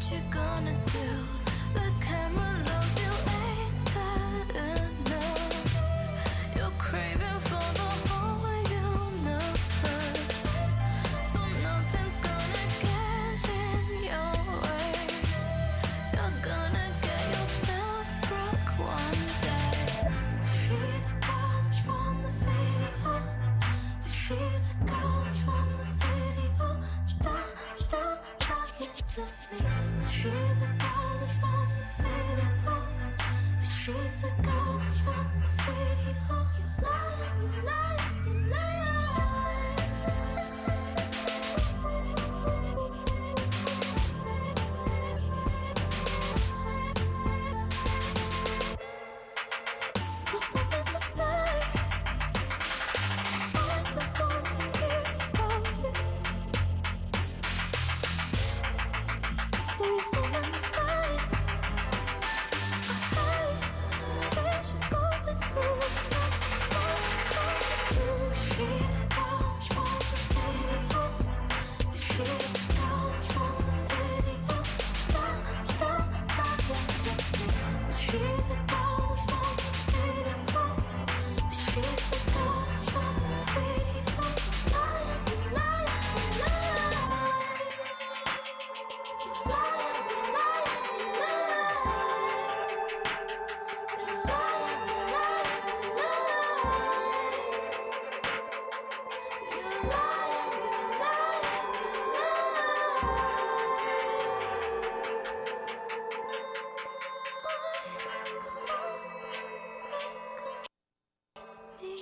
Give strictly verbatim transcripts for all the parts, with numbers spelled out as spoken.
you gonna do? The camera knows you ain't got enough. You're craving for the whole universe, so nothing's gonna get in your way. You're gonna get yourself broke one day. Was she the girl that's from the video? Was she the girl that's from the video? Stop, stop lying to me. Was she the girl that's from the video? Was she the girl that's from the video? You lying, you lying, you lying. Got something to say. I don't want to hear about it. So you're feeling me fine. I hate the things you're going through. What you gonna do? Is she the girl that's from the video? Is she the girl that's from the video? Stop, stop lying to me. Is she the girl that's from the video? Is she the girl that's from the video? You lying, you lying, you lying. You lying, you lying, you lying. You lying, you lying, you lying. You lying, you lying, you lying. Me.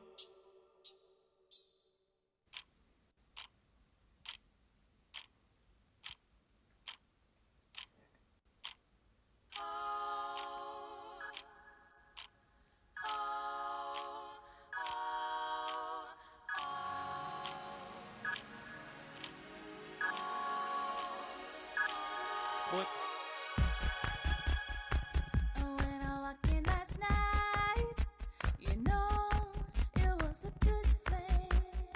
What? When I walked in last night, you know it was a good thing.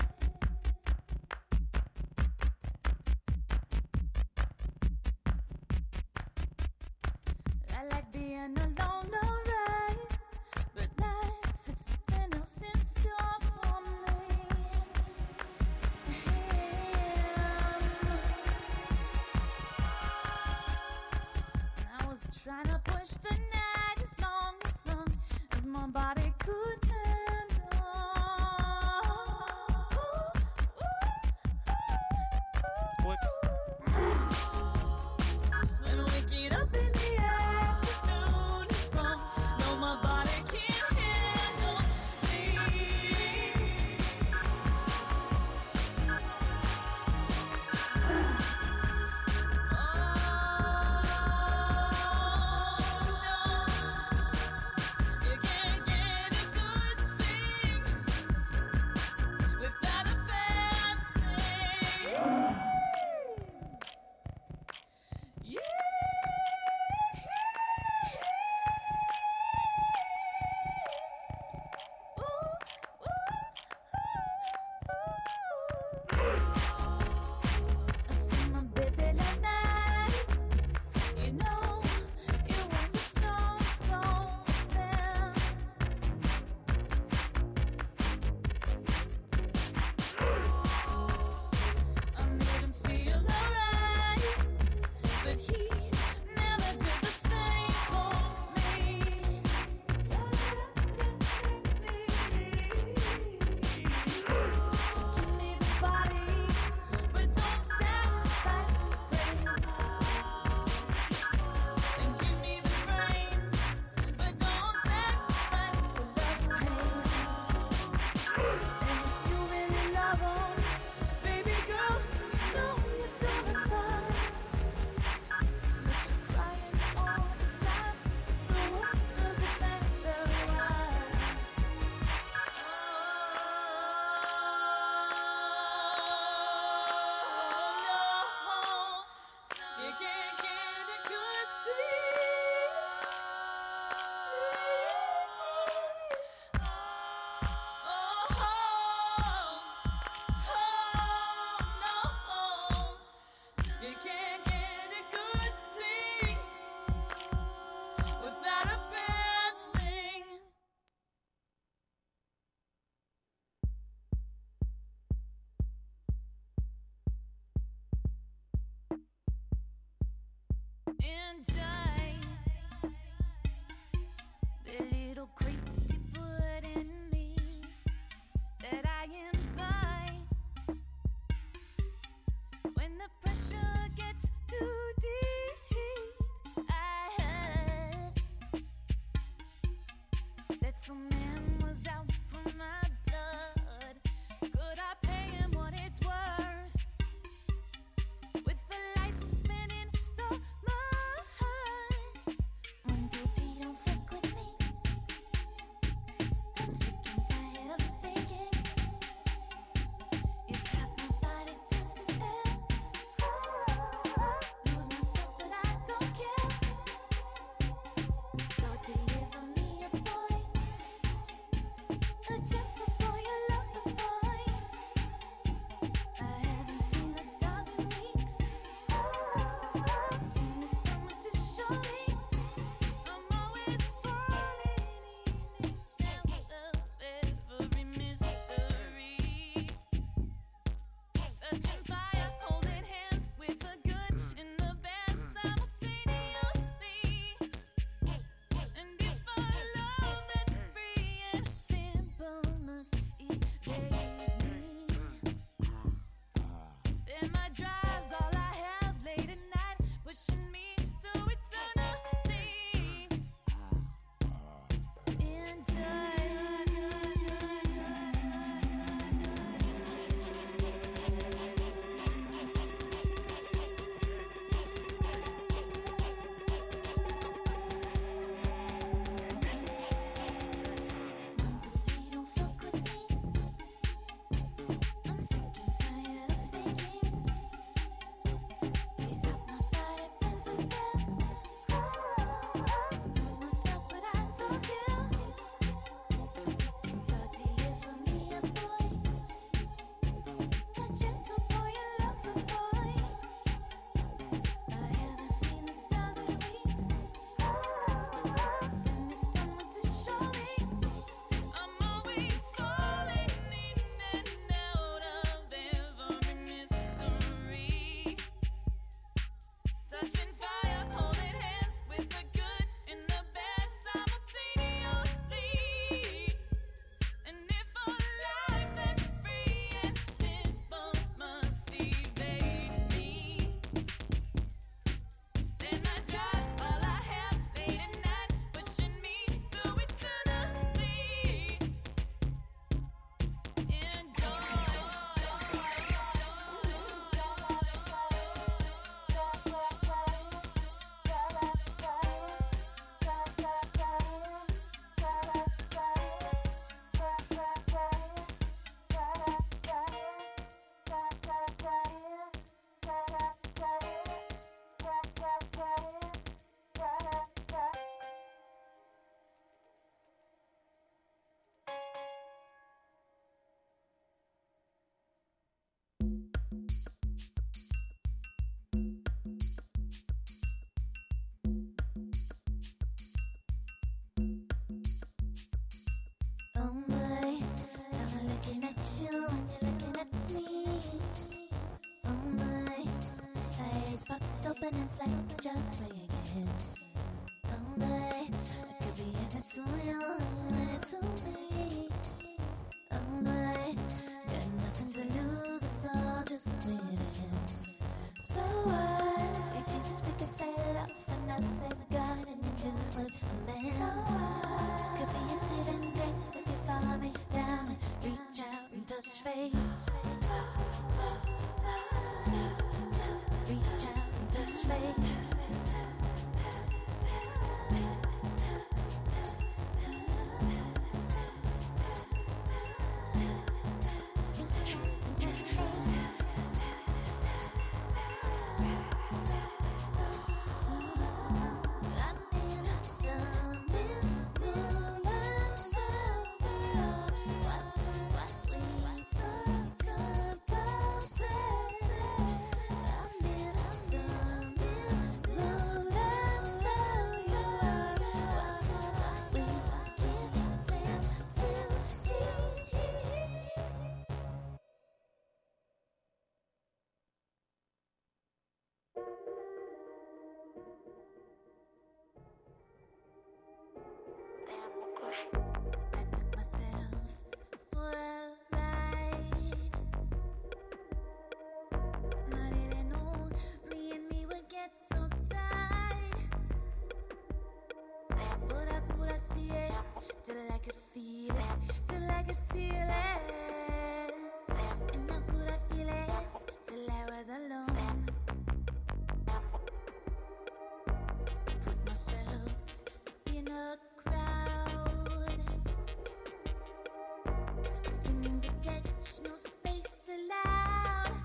I like being alone, alright, but life had something else in store for me. I was trying to push the night as long, as long as my body could handle. What? When waking up in the afternoon is wrong, enjoy the little creep you put in me that I employ when the pressure gets too deep. I heard that some man was out for my blood. Could I pay him what it's worth? With a life spent in the mud. One, two, three, don't fuck with me. I'm sick and tired of thinking. You stop my body just to fail. Lose myself, but I don't care. Lord, deliver me a boy, a gentle boy, a loving boy. I haven't seen the stars in weeks. Seen the summer to show me. I'm always falling in and out of every mystery. Touching fire, holding hands with the good and the bad simultaneously. And if a love that's free and simple must evade me, then my drive's all I have late at night, pushing me to eternity. One, two, three, don't fuck with me. I'm sick and tired of thinking. You stop my body, dance with them. Lose myself, but I don't care. Lord, deliver me a boy, a gentle boy, a loving boy. I haven't seen the stars in weeks. Send me someone to show me. I'm always falling in and out of every mystery. Touching fire, holding hands with the good and the bad simultaneously. And if a life that's free and simple must evade me, then my job's all I have late at night, pushing me to eternity. Oh my, I'm looking at you and you're looking at me. Oh my, eyes popped open and it's like just me again. Oh my, I could be in it to you and it to me. Oh my, got nothing to lose, it's all just me and hands. So what? If Jesus picked a fell off and I said God and you knew what I meant. So what? Could be a saving grace if you follow me down and reach out and touch faith. Reach out and touch faith. much, no space allowed.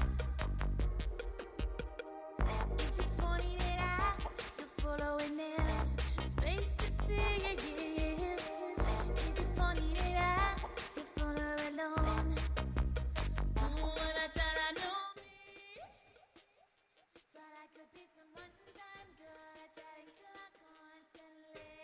Is it funny that I feel following else? Space to think. Is it funny that I feel follow alone? Oh, when I thought I knew me, thought I could be someone time good. I tried to kill her constantly.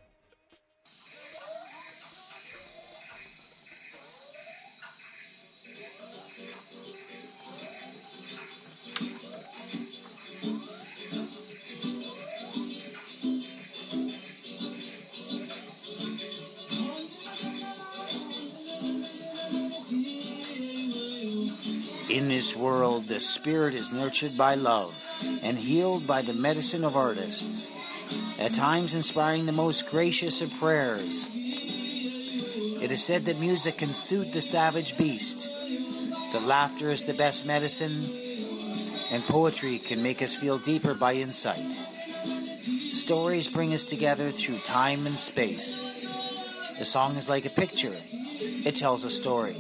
In this world, the spirit is nurtured by love and healed by the medicine of artists, at times inspiring the most gracious of prayers. It is said that music can soothe the savage beast, that laughter is the best medicine, and poetry can make us feel deeper by insight. Stories bring us together through time and space. The song is like a picture. It tells a story.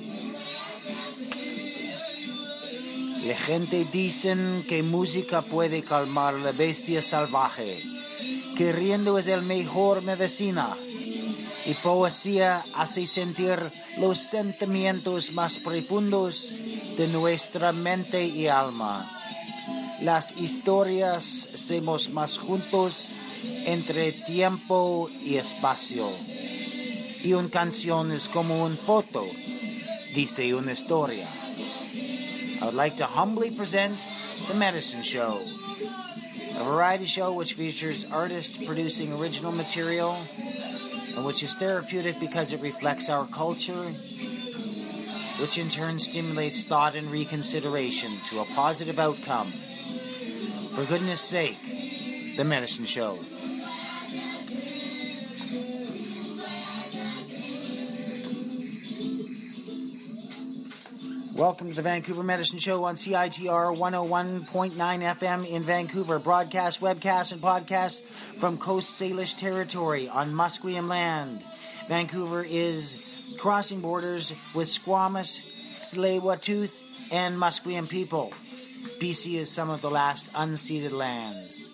La gente dicen que música puede calmar la bestia salvaje, que riendo es el mejor medicina, y poesía hace sentir los sentimientos más profundos de nuestra mente y alma. Las historias somos más juntos entre tiempo y espacio, y una canción es como un foto, dice una historia. I would like to humbly present The Medicine Show, a variety show which features artists producing original material and which is therapeutic because it reflects our culture, which in turn stimulates thought and reconsideration to a positive outcome. For goodness sake, The Medicine Show. Welcome to the Vancouver Medicine Show on C I T R one oh one point nine F M in Vancouver. Broadcast, webcast, and podcast from Coast Salish territory on Musqueam land. Vancouver is crossing borders with Squamish, Tsleil-Waututh, and Musqueam people. B C is some of the last unceded lands.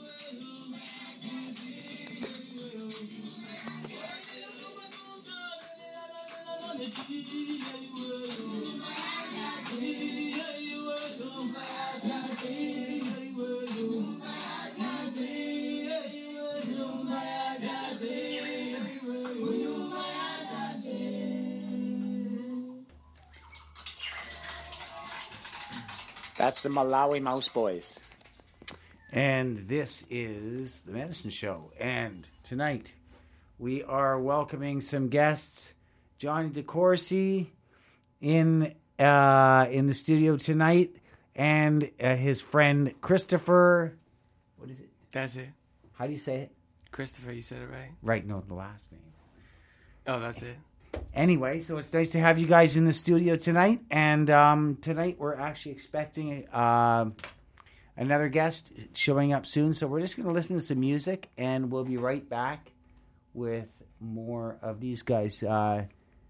That's the Malawi Mouse Boys. And this is The Medicine Show. And tonight we are welcoming some guests. Johnny DeCourcy in uh, in the studio tonight, and uh, his friend Christopher. What is it? That's it. How do you say it? Christopher, you said it right. Right, no, the last name. Oh, that's it. Anyway, so it's nice to have you guys in the studio tonight. And um, tonight we're actually expecting uh, another guest showing up soon. So we're just going to listen to some music, and we'll be right back with more of these guys. Uh,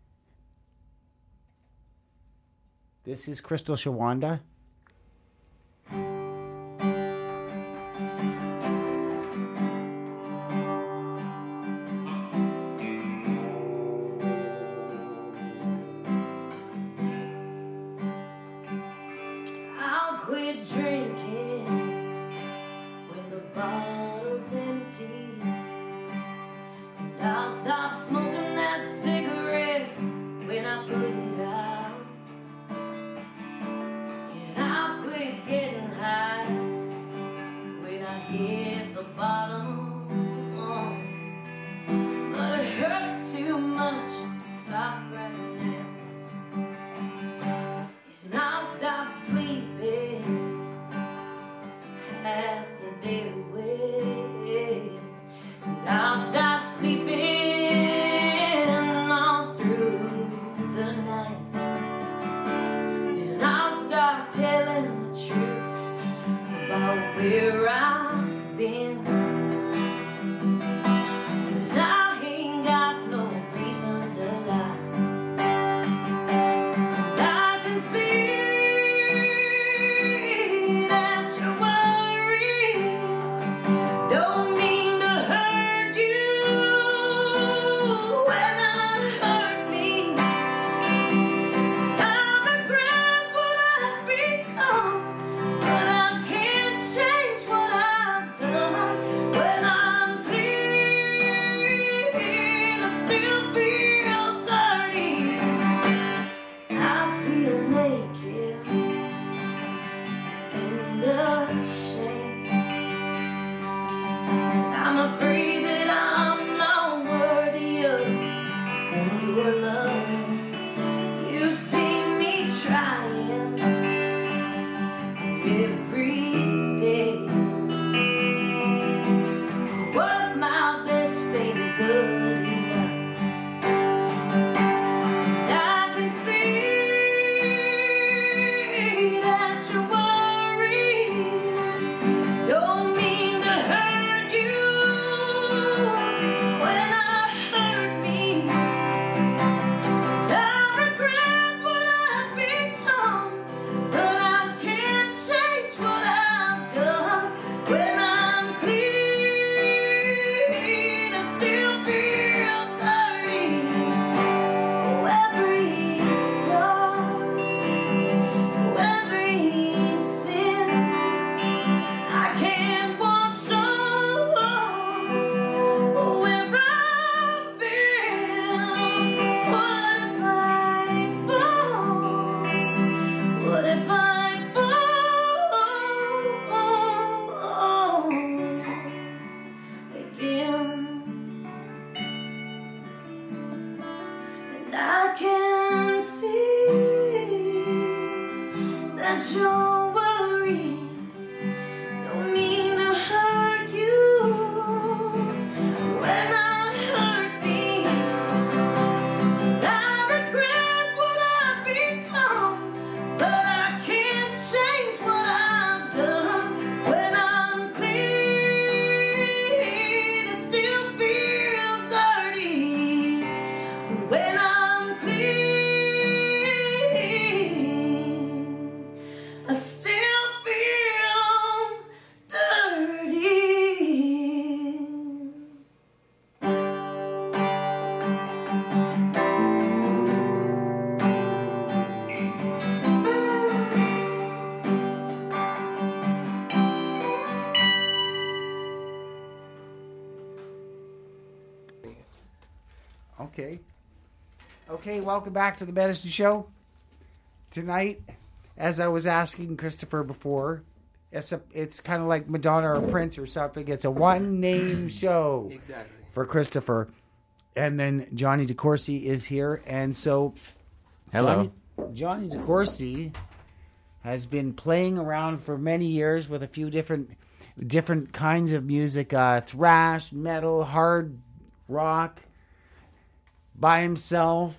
this is Crystal Shawanda. I'll quit drinking when the bottle's empty, and I'll stop smoking that cigarette when I put it out, and I'll quit getting high when I hit the bottom. Oh, but it hurts too much to stop right now. And I'll stop sleeping that you're worried. Don't mean to hurt you. When I hurt me, I regret what I've become, but I can't change what I've done. When I'm clean, I still feel dirty. When I'm clean, I still feel dirty. Okay. Okay, welcome back to the Medicine Show. Tonight, as I was asking Christopher before, it's, a, it's kind of like Madonna or Prince or something. It's a one-name show Exactly. for Christopher. And then Johnny DeCourcy is here. And so Hello. Johnny, Johnny DeCourcy has been playing around for many years with a few different different kinds of music, uh, thrash, metal, hard rock, by himself,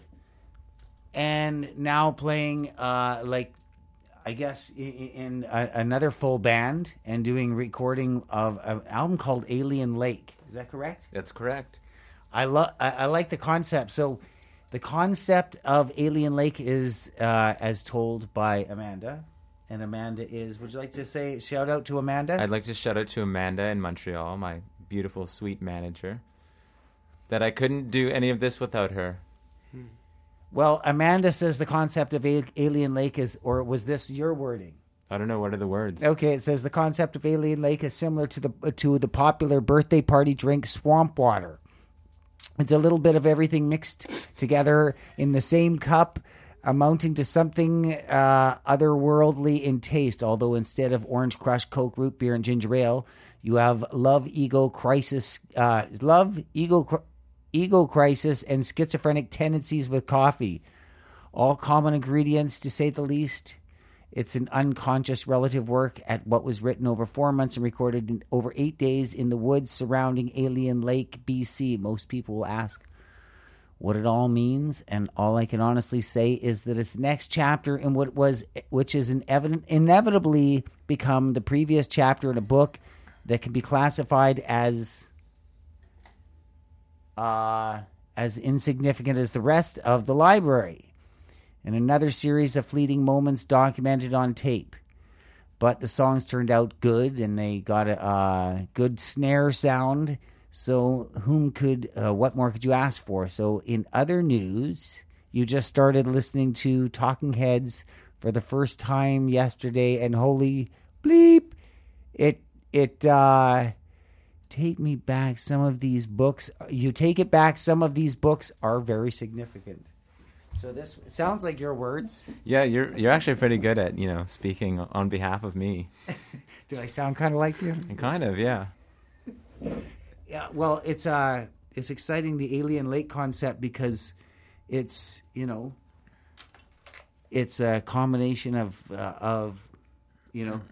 and now playing uh, like I guess in, in a, another full band and doing recording of an album called Alien Lake. Is that correct? That's correct. I love. I, I like the concept. So, the concept of Alien Lake is uh, as told by Amanda, and Amanda is. Would you like to say shout out to Amanda? I'd like to shout out to Amanda in Montreal, my beautiful, sweet manager, that I couldn't do any of this without her. Well, Amanda says the concept of a- Alien Lake is, or was this your wording? I don't know, what are the words? Okay, it says the concept of Alien Lake is similar to the to the popular birthday party drink Swamp Water. It's a little bit of everything mixed together in the same cup, amounting to something uh, otherworldly in taste. Although instead of Orange Crush, Coke, root beer, and ginger ale, you have love, ego, crisis, uh, love, ego, cr- ego crisis, and schizophrenic tendencies with coffee. All common ingredients, to say the least. It's an unconscious relative work at what was written over four months and recorded in over eight days in the woods surrounding Alien Lake, B C. Most people will ask what it all means, and all I can honestly say is that it's the next chapter in what was, which is an evident, inevitably become the previous chapter in a book that can be classified as uh, as insignificant as the rest of the library. And another series of fleeting moments documented on tape. But the songs turned out good, and they got a uh, good snare sound. So whom could, uh, what more could you ask for? So in other news, you just started listening to Talking Heads for the first time yesterday, and holy bleep, it, it, uh, take me back. Some of these books, you take it back, some of these books are very significant. So this sounds like your words. Yeah, you're you're actually pretty good at, you know, speaking on behalf of me. Do I sound kind of like you? Kind of, yeah. Yeah. Well, it's uh, it's exciting, the Alien Lake concept, because it's, you know, it's a combination of uh, of, you know,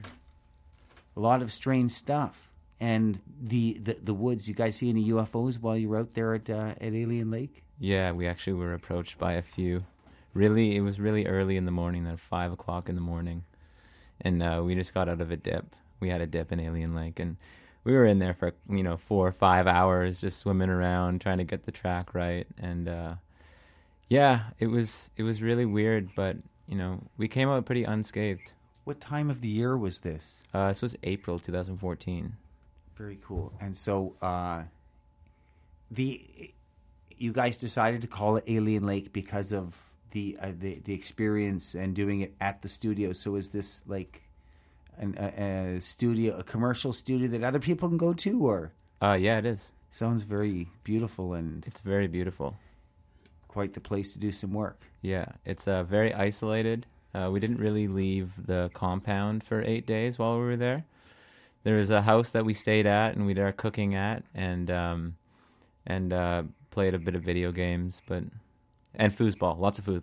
a lot of strange stuff, and the, the the woods. You guys see any U F Os while you were out there at uh, at Alien Lake? Yeah, we actually were approached by a few. Really, it was really early in the morning, at five o'clock in the morning. And uh, we just got out of a dip. We had a dip in Alien Lake, and we were in there for, you know, four or five hours just swimming around, trying to get the track right. And uh, yeah, it was it was really weird, but, you know, we came out pretty unscathed. What time of the year was this? Uh, this was April twenty fourteen. Very cool. And so uh, the... you guys decided to call it Alien Lake because of the uh, the the experience and doing it at the studio. So is this like an, a, a studio, a commercial studio that other people can go to, or? Uh, yeah, it is. Sounds very beautiful, and It's very beautiful. quite the place to do some work. Yeah, it's uh, very isolated. Uh, we didn't really leave the compound for eight days while we were there. There was a house that we stayed at and we did our cooking at, and um, and uh, played a bit of video games, but and foosball, lots of foosball.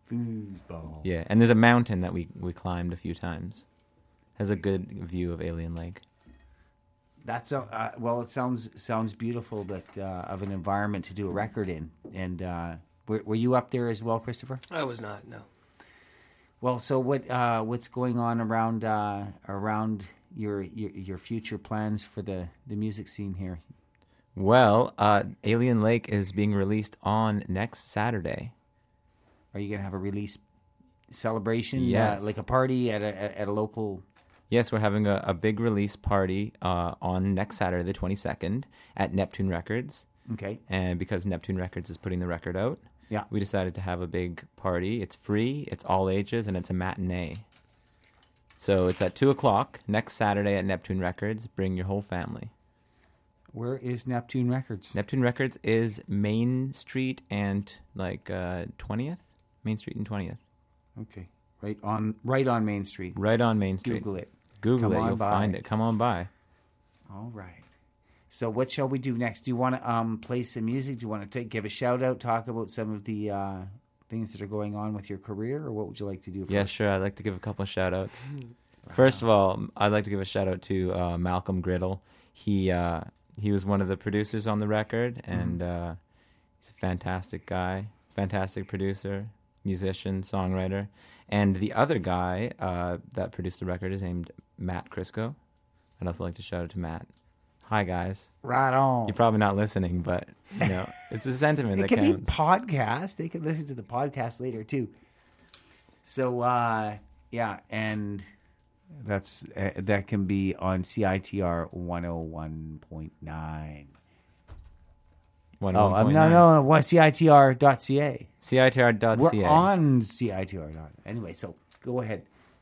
Foosball. Yeah, and there's a mountain that we we climbed a few times. Has a good view of Alien Lake. That's a, uh, well. It sounds sounds beautiful. That uh, of an environment to do a record in. And uh, were, were you up there as well, Christopher? I was not, no. Well, so what uh, what's going on around uh, around your, your your future plans for the, the music scene here? Well, uh, Alien Lake is being released on next Saturday. Are you gonna have a release celebration? Yes. uh, like a party at a at a local. Yes, we're having a, a big release party uh, on next Saturday, the twenty-second, at Neptune Records. Okay. And because Neptune Records is putting the record out, Yeah. we decided to have a big party. It's free, it's all ages, and it's a matinee. So it's at two o'clock next Saturday at Neptune Records. Bring your whole family. Where is Neptune Records? Neptune Records is Main Street and like uh, twentieth? Main Street and twentieth. Okay. Right on right on Main Street. Right on Main Street. Google it. Google Come it, on you'll by. find it. Come on by. All right. So what shall we do next? Do you want to um, play some music? Do you want to take, give a shout out, talk about some of the uh, things that are going on with your career, or what would you like to do? Yeah, first? sure. I'd like to give a couple of shout outs. First of all, I'd like to give a shout out to uh, Malcolm Griddle. He uh, he was one of the producers on the record, and uh, he's a fantastic guy, fantastic producer, musician, songwriter. And the other guy uh, that produced the record is named Matt Crisco. I'd also like to shout out to Matt. Hi, guys. Right on. You're probably not listening, but you know it's a sentiment It that can be counts. podcast. They can listen to the podcast later too. So uh, yeah, and that's uh, that can be on C I T R one oh one point nine. Oh, um, no, no, no, what C I T R dot C A. C I T R dot C A. We're on C I T R. Anyway, so go ahead.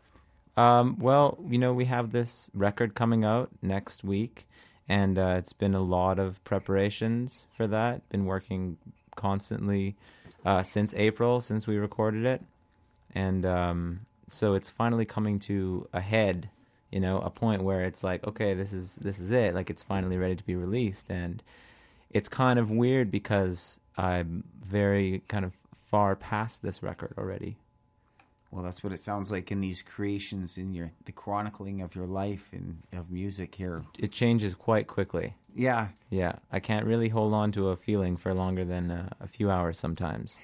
Um, well, you know, we have this record coming out next week, and uh, it's been a lot of preparations for that. Been working constantly uh, since April, since we recorded it, and um, so it's finally coming to a head. You know, a point where it's like, okay, this is this is it. Like, it's finally ready to be released, and it's kind of weird because I'm very kind of far past this record already. Well, that's what it sounds like in these creations, in your the chronicling of your life and of music here. It changes quite quickly. Yeah, Yeah, I can't really hold on to a feeling for longer than uh, a few hours sometimes.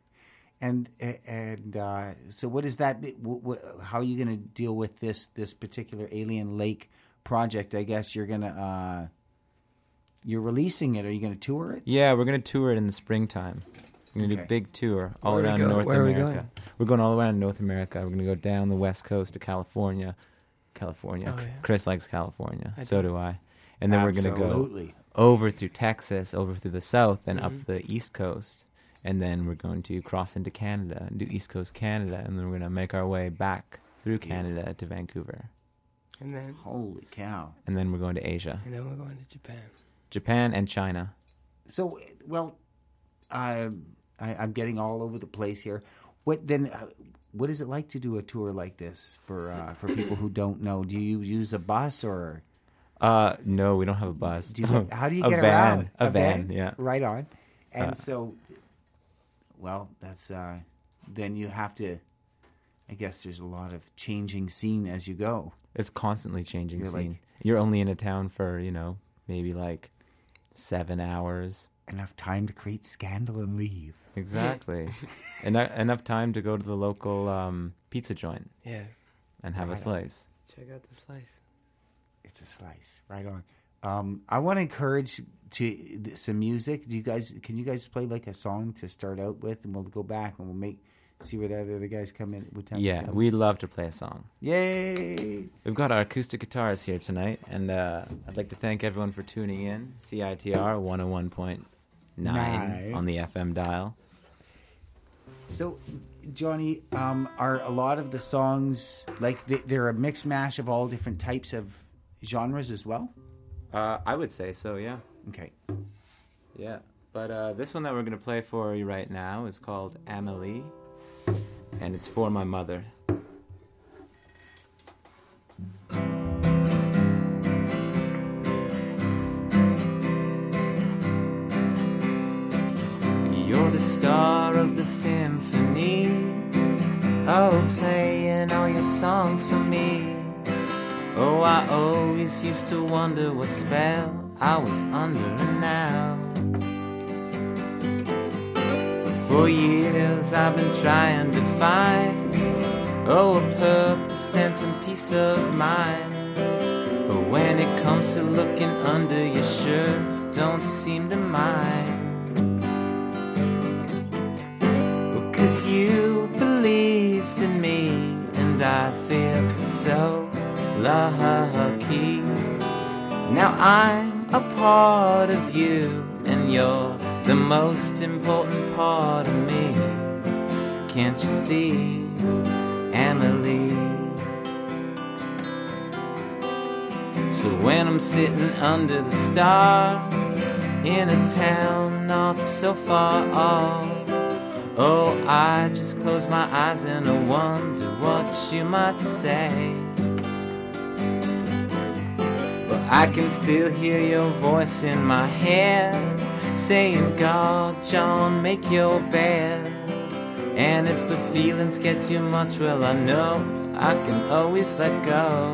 and and uh, so what is that? What, what, how are you going to deal with this this particular Alien Lake project? I guess you're gonna uh, you're releasing it. Are you going to tour it? Yeah, we're going to tour it in the springtime. We're going to Okay. do a big tour all Where are we around going? North Where are we America. going? We're going all around North America. We're going to go down the west coast to California. California. Oh, yeah. Chris likes California. I so do. do I. And then we're going to go Absolutely. over through Texas, over through the south, then Mhm. up the east coast. And then we're going to cross into Canada and do East Coast Canada. And then we're going to make our way back through Canada to Vancouver. And then, Holy cow! And then we're going to Asia. and then we're going to Japan. Japan and China. So, well, I, I I'm getting all over the place here. What then? Uh, what is it like to do a tour like this for uh, for people who don't know? Do you use a bus or Uh, no, we don't have a bus. do you, how do you a get van. around? A, van, yeah. Right on. And Uh, so, well, that's uh, then you have to. I guess there's a lot of changing scene as you go. It's constantly changing You're scene. like- You're only in a town for, you know, maybe like seven hours. Enough time to create scandal and leave. Exactly. Eno- enough time to go to the local um, pizza joint Yeah, and have Right a on. slice. check out the slice. It's a slice, right on. Um, I want to encourage to th- some music. Do you guys? Can you guys play like a song to start out with, and we'll go back and we'll make see where the other guys come in. What time Yeah, come in. we'd love to play a song. Yay! We've got our acoustic guitars here tonight, and uh, I'd like to thank everyone for tuning in. C I T R one oh one point nine Nine. on the F M dial. So, Johnny, um, are a lot of the songs like they, they're a mix mash of all different types of genres as well? Uh, I would say so, yeah. Okay. Yeah. But uh, this one that we're going to play for you right now is called Amelie, and it's for my mother. You're the star of the symphony, Oh, playing all your songs for me. Oh, I always used to wonder what spell I was under now. For years I've been trying to find, oh, a purpose and some peace of mind. But when it comes to looking under your shirt, don't seem to mind. Well, 'cause you believed in me, and I feel so lucky. Now I'm a part of you, and you're the most important part of me. Can't you see, Emily? So when I'm sitting under the stars in a town not so far off, oh, I just close my eyes and I wonder what you might say. But I can still hear your voice in my head saying, God, John, make your bed. And if the feelings get too much, well, I know I can always let go.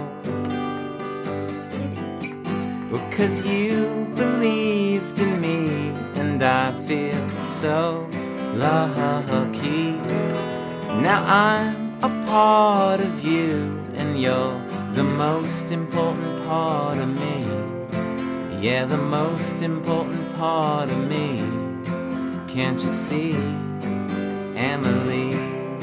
Well, 'cause you believed in me, and I feel so lucky. Now I'm a part of you, and you're the most important part of me. Yeah, the most important part of me. Can't you see, Emily?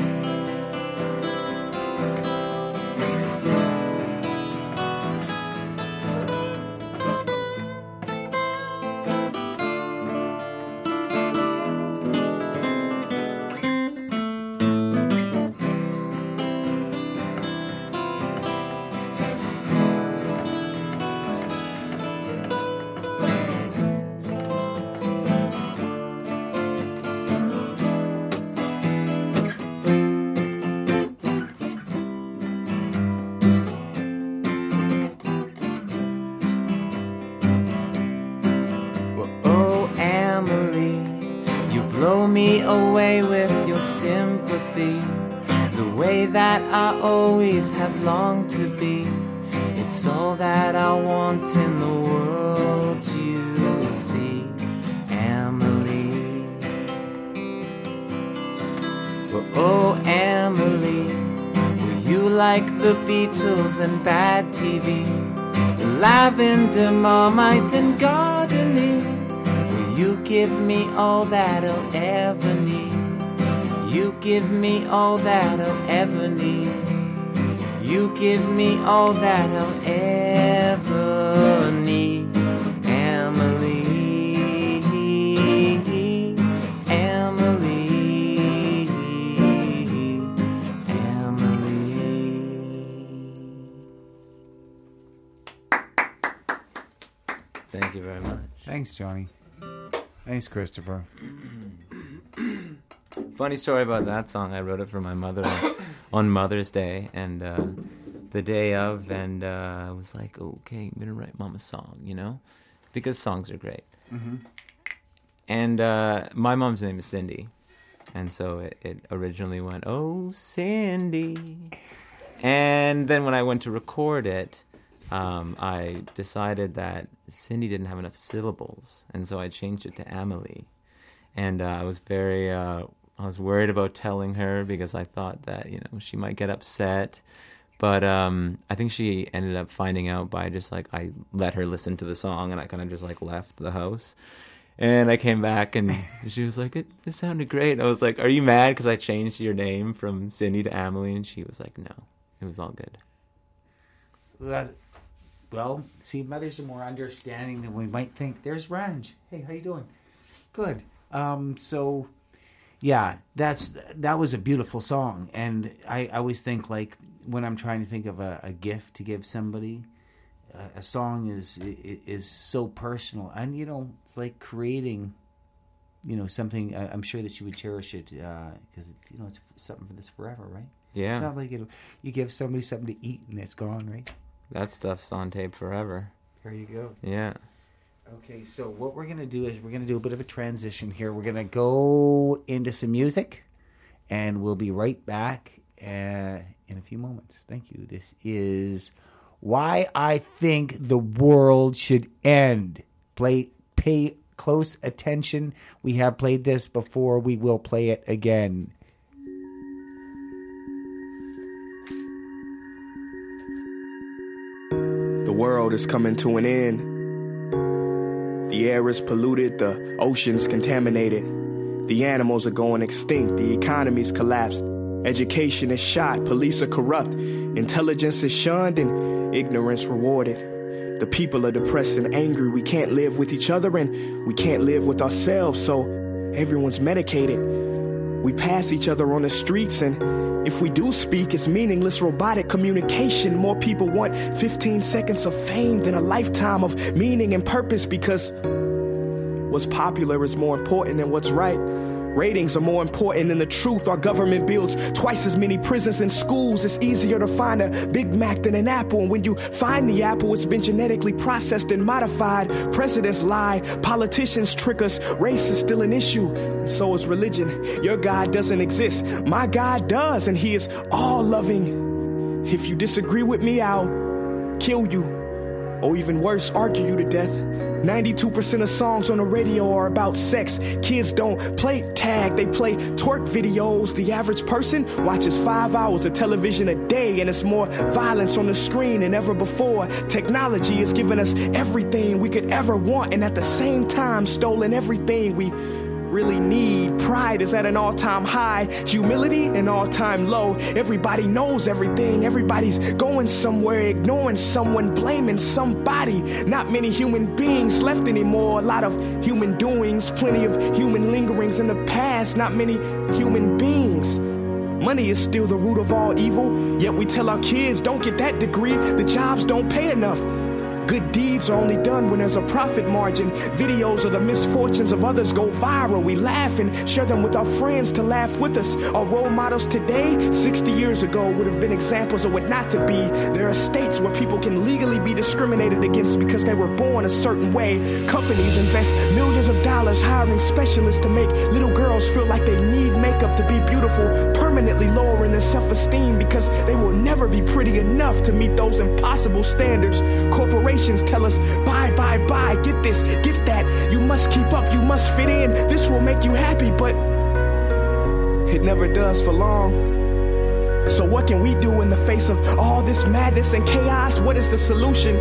Blow me away with your sympathy, the way that I always have longed to be. It's all that I want in the world, you see, Emily. Well, oh, Emily, were you like the Beatles and bad T V, lavender, Marmite and gardening? You give me all that I'll ever need. You give me all that I'll ever need. You give me all that I'll ever need. Emily, Emily, Emily. Thank you very much. Thanks, Johnny. Thanks, Christopher. Funny story about that song. I wrote it for my mother on Mother's Day, and uh, the day of, and uh, I was like, okay, I'm gonna write Mom a song, you know, because songs are great. Mm-hmm. And uh, my mom's name is Cindy, and so it, it originally went, oh, Cindy. And then when I went to record it, Um, I decided that Cindy didn't have enough syllables, and so I changed it to Amelie. And uh, I was very, uh, I was worried about telling her because I thought that, you know, she might get upset. But um, I think she ended up finding out by just like, I let her listen to the song, and I kind of just like left the house. And I came back, and she was like, it, it sounded great. I was like, are you mad because I changed your name from Cindy to Amelie? And she was like, no, it was all good. That's- Well, see, mothers are more understanding than we might think. There's Ranj. Hey, how you doing? Good. Um, so, yeah, that's that was a beautiful song, and I, I always think like when I'm trying to think of a, a gift to give somebody, uh, a song is is so personal, and you know, it's like creating, you know, something. Uh, I'm sure that you would cherish it because uh, you know it's something for this forever, right? Yeah. It's not like it, you give somebody something to eat and it's gone, right? That stuff's on tape forever. There you go. Yeah. Okay, so what we're going to do is we're going to do a bit of a transition here. We're going to go into some music, and we'll be right back, uh, in a few moments. Thank you. This is Why I Think the World Should End. Play, pay close attention. We have played this before. We will play it again. The world is coming to an end. The air is polluted, the ocean's contaminated. The animals are going extinct, the economy's collapsed. Education is shot, police are corrupt. Intelligence is shunned and ignorance rewarded. The people are depressed and angry. We can't live with each other and we can't live with ourselves, so everyone's medicated. We pass each other on the streets, and if we do speak, it's meaningless robotic communication. More people want fifteen seconds of fame than a lifetime of meaning and purpose, because what's popular is more important than what's right. Ratings are more important than the truth. Our government builds twice as many prisons than schools. It's easier to find a Big Mac than an apple. And when you find the apple, it's been genetically processed and modified. Presidents lie, politicians trick us. Race is still an issue, and so is religion. Your God doesn't exist. My God does, and he is all-loving. If you disagree with me, I'll kill you. Or even worse, argue you to death. ninety-two percent of songs on the radio are about sex. Kids don't play tag, they play twerk videos. The average person watches five hours of television a day, and it's more violence on the screen than ever before. Technology has given us everything we could ever want, and at the same time stolen everything we really need. Pride is at an all-time high, humility an all-time low. Everybody knows everything, everybody's going somewhere, ignoring someone, blaming somebody. Not many human beings left anymore. A lot of human doings, plenty of human lingerings in the past. Not many human beings. Money is still the root of all evil, yet we tell our kids, don't get that degree, the jobs don't pay enough. Good deeds are only done when there's a profit margin. Videos of the misfortunes of others go viral. We laugh and share them with our friends to laugh with us. Our role models today, sixty years ago, would have been examples of what not to be. There are states where people can legally be discriminated against because they were born a certain way. Companies invest millions of dollars hiring specialists to make little girls feel like they need makeup to be beautiful, permanently lowering their self-esteem because they will never be pretty enough to meet those impossible standards. Corporations tell us, buy, buy, buy, get this, get that. You must keep up, you must fit in. This will make you happy, but it never does for long. So what can we do in the face of all this madness and chaos? What is the solution?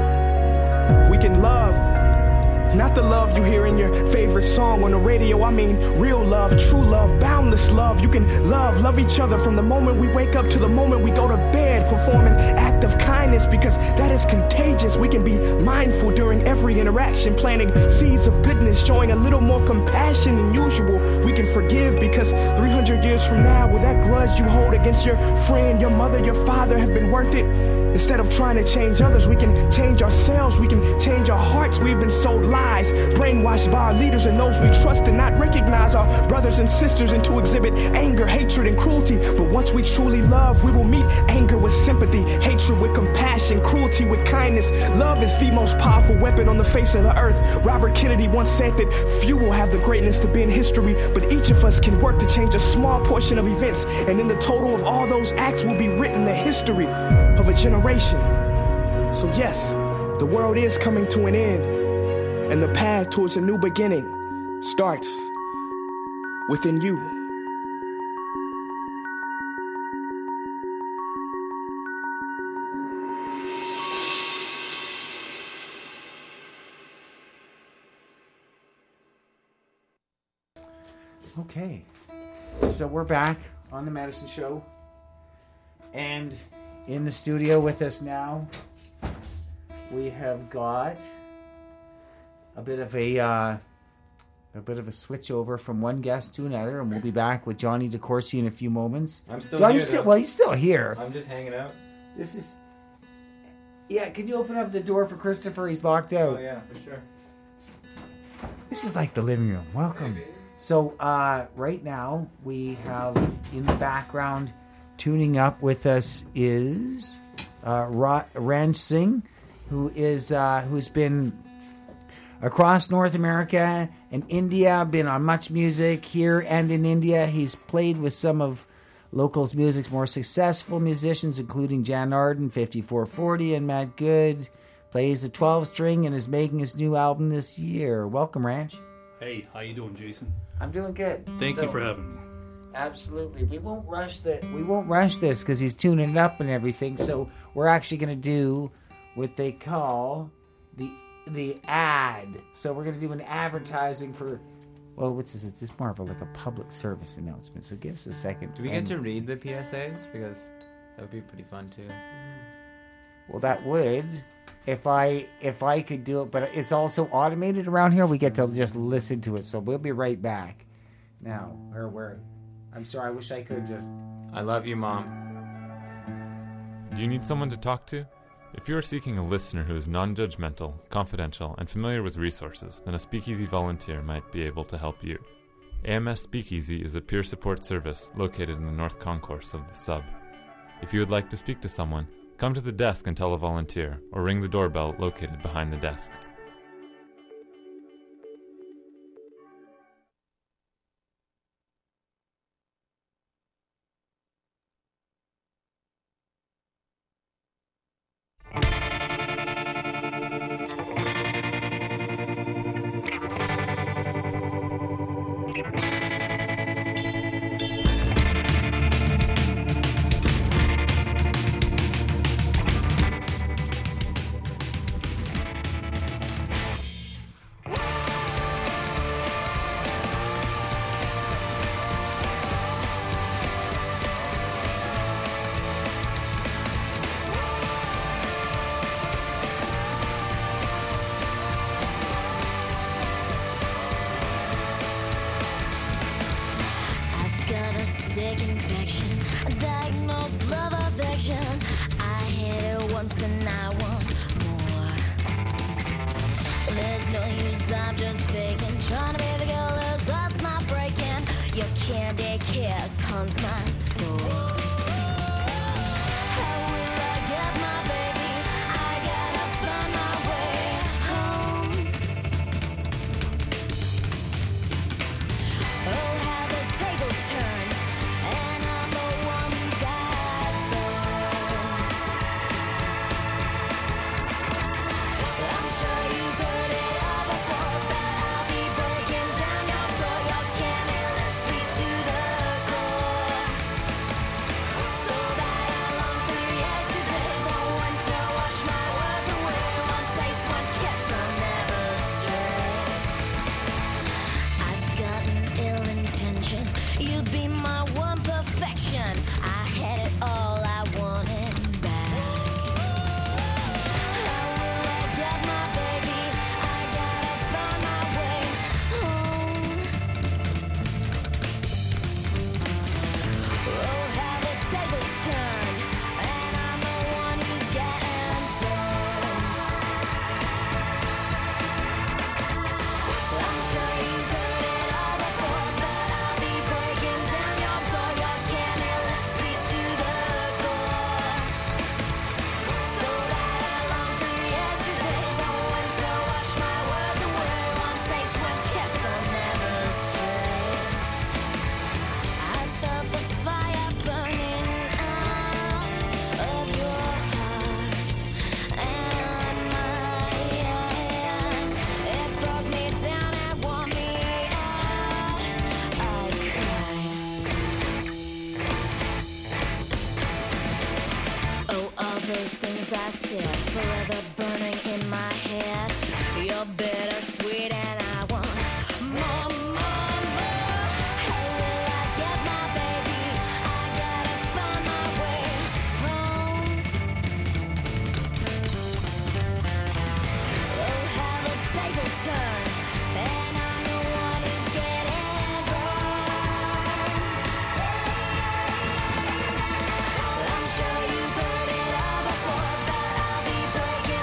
We can love. Not the love you hear in your favorite song on the radio. I mean real love, true love, boundless love. You can love, love each other from the moment we wake up to the moment we go to bed. Perform an act of kindness because that is contagious. We can be mindful during every interaction, planting seeds of goodness, showing a little more compassion than usual. We can forgive because three hundred years from now, will that grudge you hold against your friend, your mother, your father have been worth it? Instead of trying to change others, we can change ourselves. We can change our hearts. We've been sold lies, brainwashed by our leaders and those we trust, and not recognize our brothers and sisters, and to exhibit anger, hatred, and cruelty. But once we truly love, we will meet anger with sympathy, hatred with compassion, cruelty with kindness. Love is the most powerful weapon on the face of the earth. Robert Kennedy once said that few will have the greatness to be in history, but each of us can work to change a small portion of events, and in the total of all those acts will be written the history of a generation. So yes, the world is coming to an end, and the path towards a new beginning starts within you. Okay, so we're back on the Madison Show, and in the studio with us now, we have got a bit of a uh, a bit of a switch over from one guest to another, and we'll be back with Johnny DeCourcy in a few moments. I'm still Johnny's here, still though. well, he's still here. I'm just hanging out. This is yeah. Can you open up the door for Christopher? He's locked out. Oh yeah, for sure. This is like the living room. Welcome. So uh, right now we have in the background, tuning up with us is uh, Ra- Ranj Singh, who is uh, who's been across North America and India, been on Much Music here and in India. He's played with some of Locals music's more successful musicians, including Jan Arden, fifty-four forty, and Matt Good, plays the twelve-string and is making his new album this year. Welcome, Ranch. Hey, how you doing, Jason? I'm doing good. Thank So- you for having me. Absolutely. We won't rush the we won't rush this because he's tuning it up and everything. So we're actually going to do what they call the the ad. So we're going to do an advertising for. Well, what's this? It's just more of a, like a public service announcement. So give us a second. Do we get And- to read the P S As? Because that would be pretty fun too. Well, that would if I if I could do it, but it's also automated around here. We get to just listen to it. So we'll be right back. Now, where where? I'm sorry. I wish I could just. I love you, Mom. Do you need someone to talk to? If you are seeking a listener who is non-judgmental, confidential, and familiar with resources, then a Speakeasy volunteer might be able to help you. A M S Speakeasy is a peer support service located in the North Concourse of the Sub. If you would like to speak to someone, come to the desk and tell a volunteer, or ring the doorbell located behind the desk. I've got a sick infection, a diagnosed love affection. I had it once and I want more. There's no use, I'm just faking, trying to be the girl whose heart's not breaking. Your candy kiss haunts my soul. How will I get my baby? I gotta find my way home. Oh, how the tables turned, and I'm the one who got burned. I'm sure you've heard it all before, but I'll be breaking down your door. Your candy lets me to the core. So bad I long for yesterday, don't want to wash my words away. One taste, one kiss, I'll never stray. I've got an ill intention. You'd be my one perfection. I had it all, I want it back. How will I get my baby? I gotta find my way home. Oh, how the tables turned, and I'm the one who's getting burned. I'm sure you've heard it all before, but I'll be breaking down your door. Your candy lets me to the core. So that I long for yesterday, don't want to wash my words away. One taste, one kiss, I'll never stray. I felt the fire burning out of your heart and mine. It broke me down and wore me out. I cried. Oh, all those things I said, forever burning in my head. You're bittersweet and I want more, more, more. How will I get my baby? I gotta find my way home. Oh, how the tables turned, and I'm the one who's getting burned. I'm sure you've heard it all before, but I'll be breaking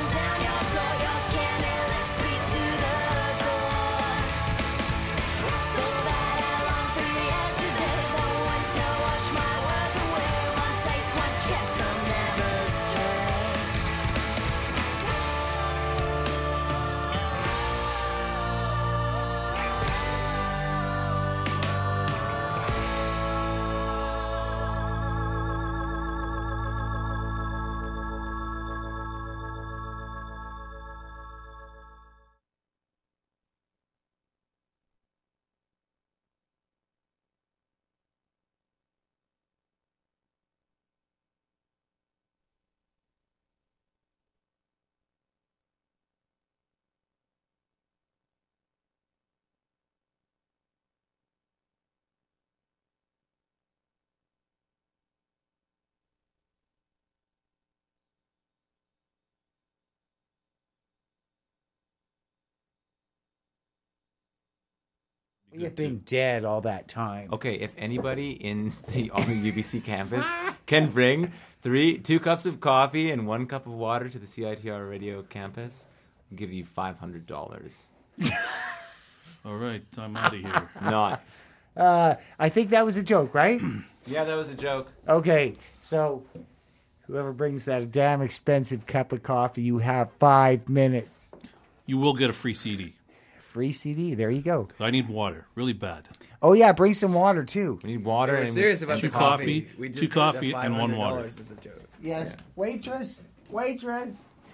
We have been dead all that time. Okay, if anybody in the all U B C campus can bring three, two cups of coffee and one cup of water to the C I T R radio campus, I'll give you five hundred dollars. All right, I'm out of here. Not. Uh, I think that was a joke, right? Yeah, that was a joke. Okay, so whoever brings that damn expensive cup of coffee, you have five minutes. You will get a free C D. Free C D. There you go. I need water, really bad. Oh yeah, bring some water too. We need water. We're and serious about two the coffee. coffee, We just two did coffee the and one water. five hundred dollars is a joke. Yes, waitress, waitress.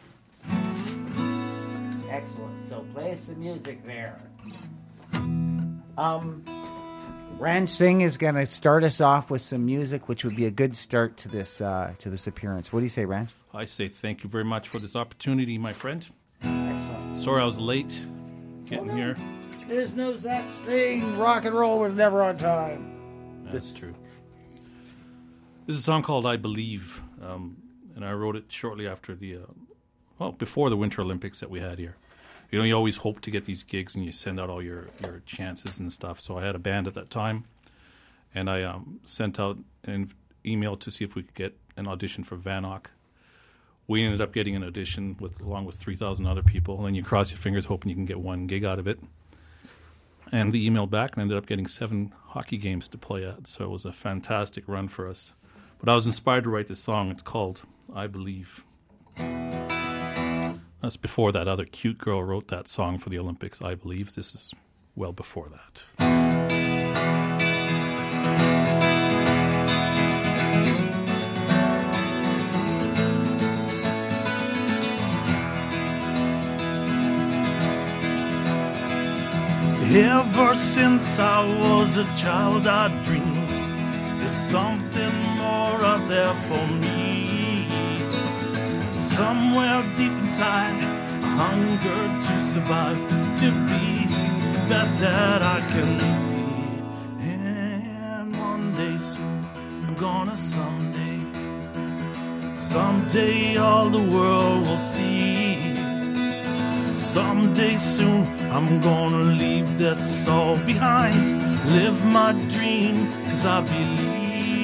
Excellent. So play us some music there. Um, Ranj Singh is going to start us off with some music, which would be a good start to this uh, to this appearance. What do you say, Ranj? I say thank you very much for this opportunity, my friend. Excellent. Sorry I was late getting here. There's no such thing. Rock and roll was never on time. That's true. This is a song called I Believe, um, and I wrote it shortly after the, uh, well, before the Winter Olympics that we had here. You know, you always hope to get these gigs and you send out all your, your chances and stuff. So I had a band at that time, and I um, sent out an email to see if we could get an audition for Vanoc. We ended up getting an audition with along with three thousand other people, and then you cross your fingers hoping you can get one gig out of it. And we emailed back and ended up getting seven hockey games to play at, so it was a fantastic run for us. But I was inspired to write this song. It's called I Believe. That's before that other cute girl wrote that song for the Olympics, I Believe. This is well before that. Ever since I was a child, I dreamed there's something more out there for me. Somewhere deep inside, a hunger to survive, to be the best that I can be. And one day soon, I'm gonna someday, someday all the world will see. Someday soon, I'm gonna leave this all behind. Live my dream, cause I believe.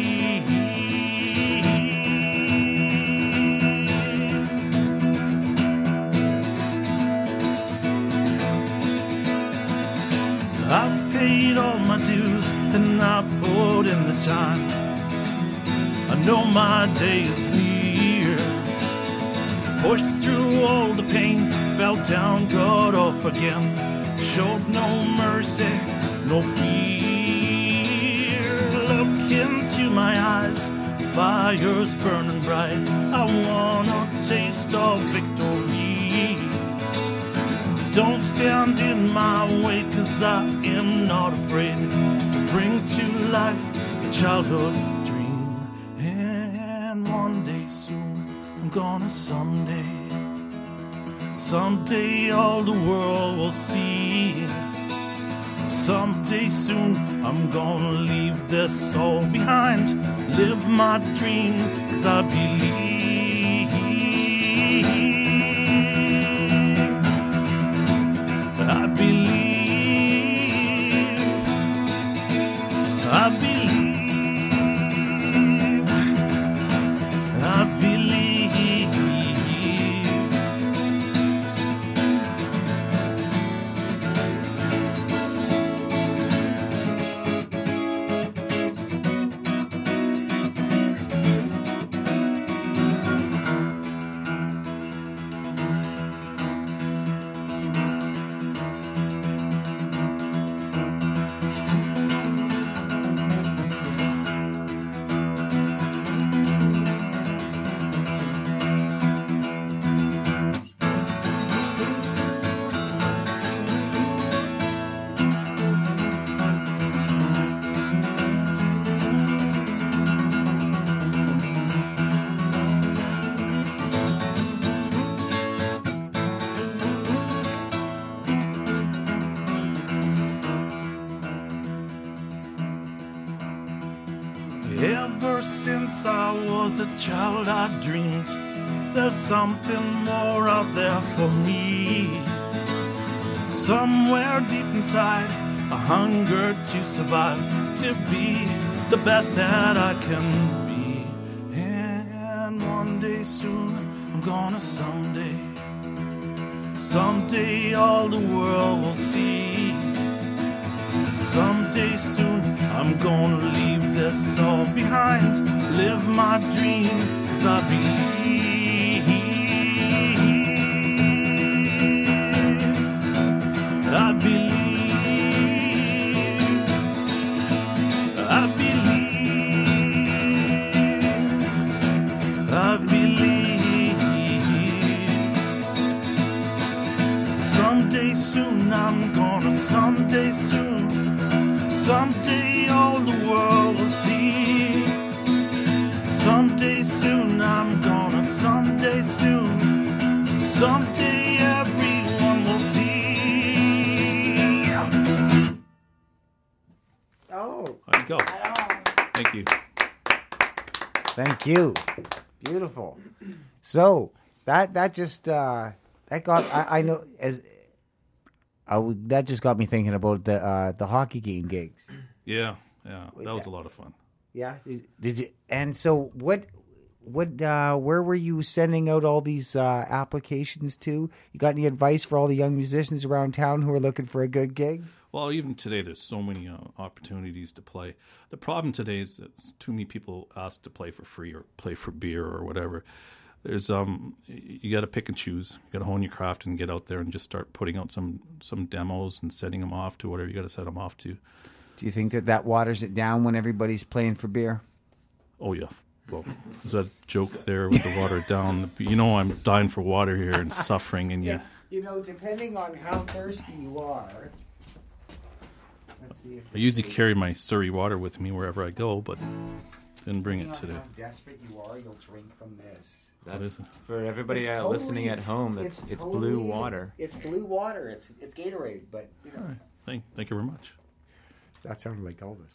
I paid all my dues and I put in the time. I know my day is near. Pushed through all the pain, fell down, got up again. Showed no mercy, no fear. Look into my eyes, fire's burning bright. I want a taste of victory. Don't stand in my way, cause I am not afraid to bring to life a childhood dream. And one day soon, I'm gonna someday, someday all the world will see. Someday soon I'm gonna leave this all behind. Live my dream, cause I believe. I believe. I believe. I believe. Ever since I was a child, I dreamed there's something more out there for me. Somewhere deep inside, a a hunger to survive, to be the best that I can be. And one day soon, I'm gonna someday, someday all the world will see. Someday soon, I'm gonna leave this all behind, live my dream, 'cause I believe, I believe, I believe, I believe. Someday soon, I'm gonna, someday soon, someday all the world will see. Someday soon I'm gonna, someday soon, someday everyone will see. Oh, There you go. Thank you. thank you. Beautiful. So that that just uh, that got I, I know as I w- that just got me thinking about the uh, the hockey game gigs. Yeah, yeah, that was a lot of fun. Yeah. Did, did you? And so what? What? Uh, where were you sending out all these uh, applications to? You got any advice for all the young musicians around town who are looking for a good gig? Well, even today, there's so many uh, opportunities to play. The problem today is that too many people ask to play for free or play for beer or whatever. There's um, you got to pick and choose. You got to hone your craft and get out there and just start putting out some some demos and setting them off to whatever you got to set them off to. Do you think that that waters it down when everybody's playing for beer? Oh yeah. Well, there's that joke there with the water down. You know, I'm dying for water here and suffering, and yeah. You know, depending on how thirsty you are. Let's see if I usually carry my Surrey water with me wherever I go, but didn't bring it depending today. on how desperate you are, you'll drink from this. What is it? For everybody It's uh, totally- listening at home, it's it's, blue totally- water. It's blue water. It's it's Gatorade, but you know. All right. Thank, thank you very much. That sounded like Elvis.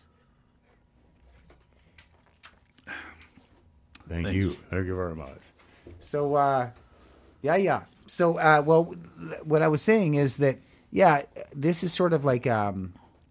Thank Thanks. you. Thank you very much. So, uh, yeah, yeah. So, uh, well, what I was saying is that, yeah, this is sort of like, um,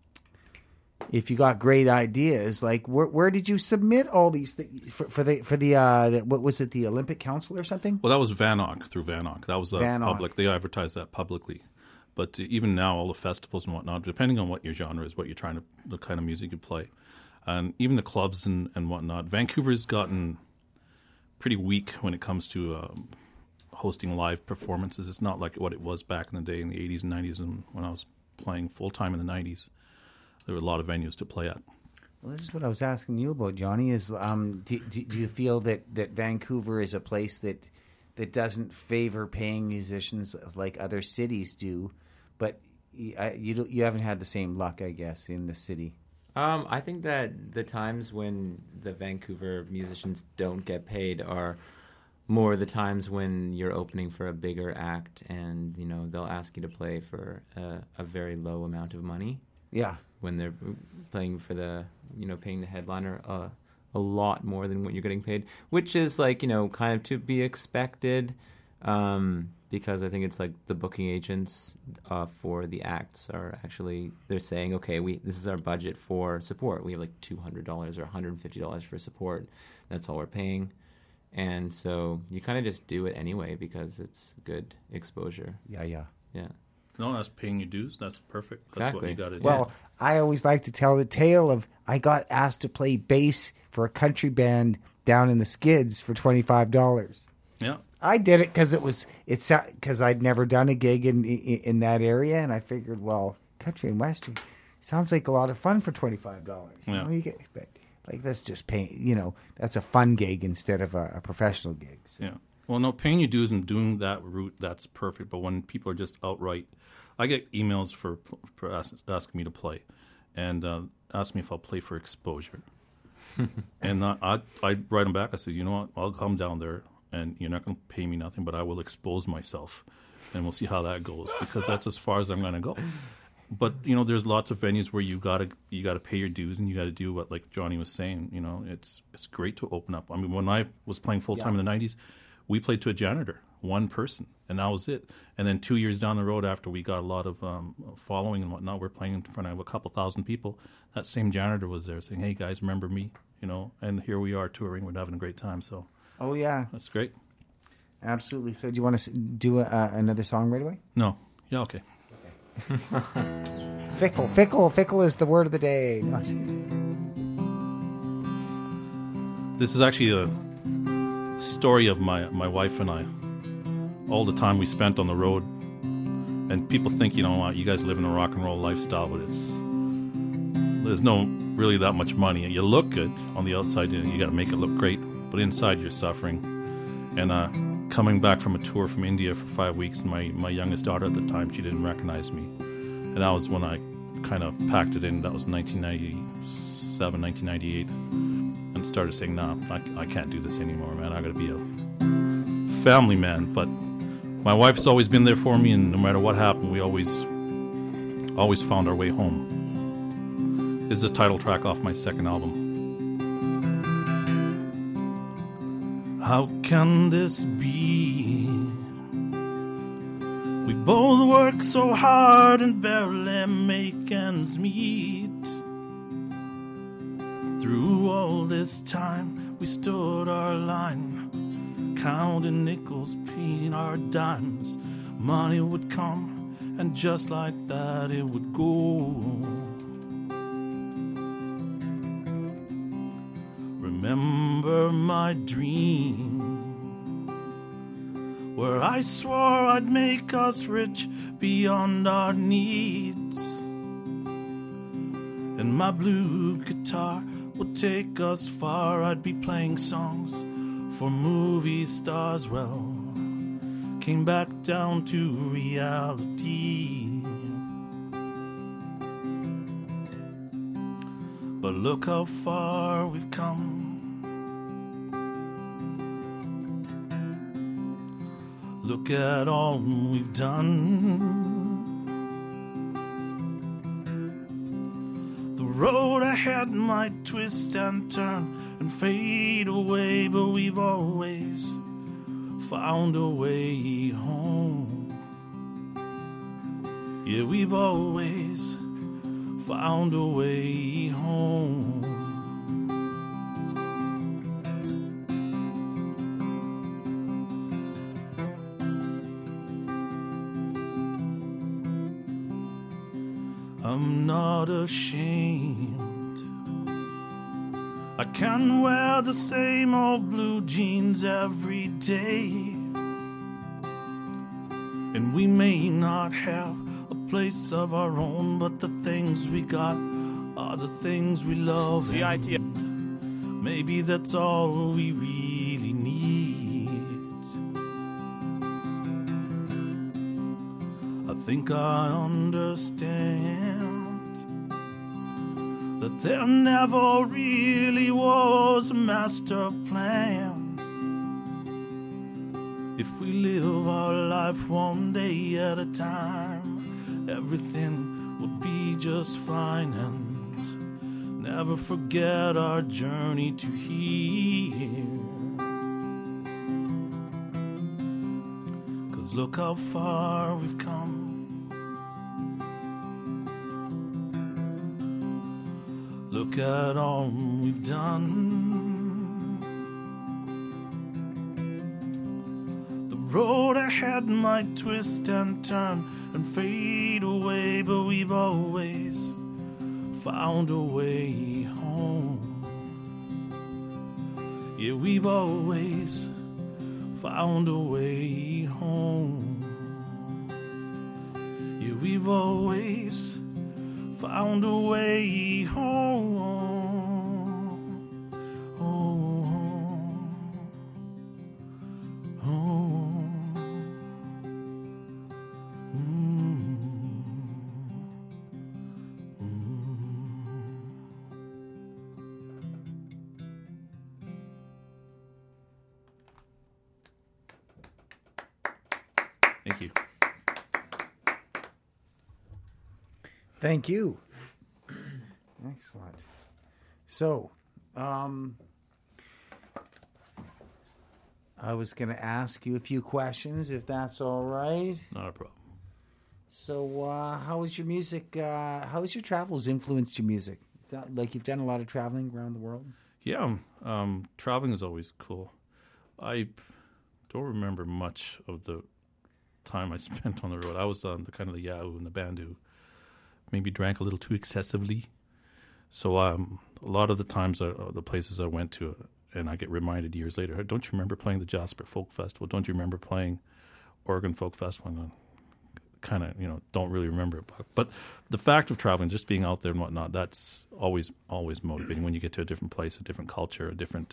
if you got great ideas, like where where did you submit all these things for, for the for the, uh, the what was it, the Olympic Council or something? Well, that was VANOC, through VANOC. That was uh, VANOC. public. They advertised that publicly. But uh, even now, all the festivals and whatnot, depending on what your genre is, what you're trying to, the kind of music you play, and even the clubs and, and whatnot, Vancouver's gotten pretty weak when it comes to um, hosting live performances. It's not like what it was back in the day in the eighties and nineties, and when I was playing full time in the nineties. There were a lot of venues to play at. Well, this is what I was asking you about, Johnny. Is um, do, do, do you feel that, that Vancouver is a place that that doesn't favor paying musicians like other cities do, but you I, you, don't, you haven't had the same luck, I guess, in the city? Um, I think that the times when the Vancouver musicians don't get paid are more the times when you're opening for a bigger act, and you know they'll ask you to play for a, a very low amount of money. Yeah. When they're playing for the, you know, paying the headliner uh, a lot more than what you're getting paid, which is like, you know, kind of to be expected, um, because I think it's like the booking agents uh, for the acts are actually, they're saying, okay, we this is our budget for support. We have like two hundred dollars or one hundred fifty dollars for support. That's all we're paying. And so you kind of just do it anyway because it's good exposure. Yeah, yeah. Yeah. No, that's paying your dues. That's perfect. That's Exactly. what you got to do. Well, I always like to tell the tale of I got asked to play bass for a country band down in the Skids for twenty-five dollars. Yeah. I did it because it was it's because I'd never done a gig in, in in that area, and I figured, well, country and western sounds like a lot of fun for twenty-five dollars. Yeah. You know, you get, but like that's just pay. You know, that's a fun gig instead of a, a professional gig. So. Yeah. Well, no, paying your dues and doing that route, that's perfect. But when people are just outright, I get emails for, for ask, asking me to play and uh, ask me if I'll play for exposure. and uh, I I write them back. I said, you know what, I'll come down there and you're not going to pay me nothing, but I will expose myself and we'll see how that goes because that's as far as I'm going to go. But, you know, there's lots of venues where you got to you got to pay your dues and you got to do what, like Johnny was saying, you know, it's it's great to open up. I mean, when I was playing full-time Yeah. in the nineties, we played to a janitor, one person, and that was it. And then two years down the road, after we got a lot of um, following and whatnot, we're playing in front of a couple thousand people. That same janitor was there saying, "Hey guys, remember me?" You know, and here we are touring. We're having a great time. So, Oh yeah, that's great. absolutely. So, do you want to do a, uh, another song right away? No, yeah, okay. Fickle, fickle, fickle is the word of the day. This is actually a story of my my wife and I. All the time we spent on the road, and people think, you know, you guys live in a rock and roll lifestyle, but it's there's no really that much money. You look good on the outside, you, you got to make it look great, but inside you're suffering. And uh, coming back from a tour from India for five weeks, and my my youngest daughter at the time, she didn't recognize me, and that was when I kind of packed it in. That was nineteen ninety-seven, nineteen ninety-eight, and started saying, "Nah, I, I can't do this anymore, man. I got to be a family man." But my wife's always been there for me, and no matter what happened, we always, always found our way home. This is the title track off my second album. How can this be? We both work so hard and barely make ends meet. Through all this time, we stood our line, counting nickels, paying our dimes. Money would come, and just like that it would go. Remember my dream, where I swore I'd make us rich beyond our needs, and my blue guitar would take us far. I'd be playing songs for movie stars. Well, came back down to reality. But look how far we've come. Look at all we've done. The road ahead might twist and turn and fade away, but we've always found a way home. Yeah, we've always found a way home. I'm not ashamed. I can wear the same old blue jeans every day, and we may not have a place of our own, but the things we got are the things we love. C I T. Maybe that's all we really need. I think I understand that there never really was a master plan. If we live our life one day at a time, everything will be just fine. And never forget our journey to here. 'Cause look how far we've come. Look at all we've done. The road ahead might twist and turn and fade away, but we've always found a way home. Yeah, we've always found a way home. Yeah, we've always found a way home. Home. Home. Mm. Thank you. Thank you. Excellent. So, um, I was going to ask you a few questions, if that's all right. Not a problem. So, uh, how has your music? Uh, how has your travels influenced your music? Is that, like you've done a lot of traveling around the world. Yeah, um, um, traveling is always cool. I don't remember much of the time I spent on the road. I was um, the kind of the Yahoo in the band who maybe drank a little too excessively. So um, a lot of the times, uh, the places I went to, uh, and I get reminded years later, don't you remember playing the Jasper Folk Festival? Don't you remember playing Oregon Folk Festival? And kind of, you know, don't really remember it. But, but the fact of traveling, just being out there and whatnot, that's always, always motivating when you get to a different place, a different culture, a different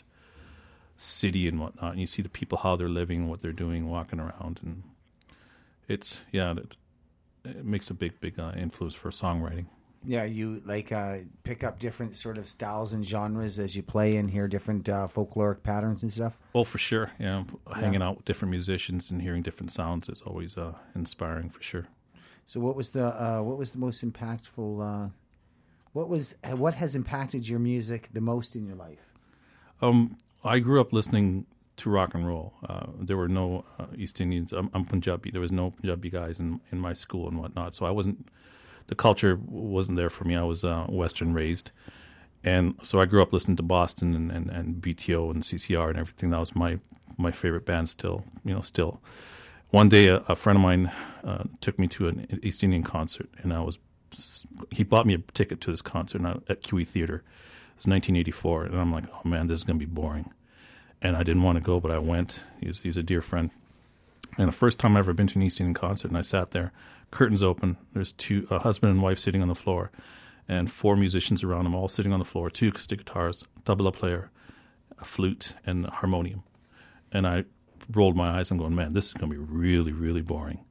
city and whatnot, and you see the people, how they're living, what they're doing, walking around. And it's, yeah, it, it makes a big, big uh, influence for songwriting. Yeah, you like uh, pick up different sort of styles and genres as you play and hear different uh, folkloric patterns and stuff. Oh, for sure. Yeah, hanging out with different musicians and hearing different sounds is always uh, inspiring, for sure. So, what was the uh, what was the most impactful? Uh, what was what has impacted your music the most in your life? Um, I grew up listening to rock and roll. Uh, there were no uh, East Indians. I'm, I'm Punjabi. There was no Punjabi guys in in my school and whatnot. So I wasn't. The culture wasn't there for me. I was uh, Western raised. And so I grew up listening to Boston and, and, and B T O and C C R and everything. That was my, my favorite band still, you know, still. One day a, a friend of mine uh, took me to an East Indian concert, and I was, he bought me a ticket to this concert at Q E Theater. It was nineteen eighty-four, and I'm like, oh man, this is going to be boring. And I didn't want to go, but I went. He's, he's a dear friend. And the first time I've ever been to an East Indian concert, and I sat there, curtains open, there's two, a husband and wife sitting on the floor, and four musicians around them, all sitting on the floor, two acoustic guitars, tabla player, a flute, and a harmonium. And I rolled my eyes and going, man, this is going to be really, really boring.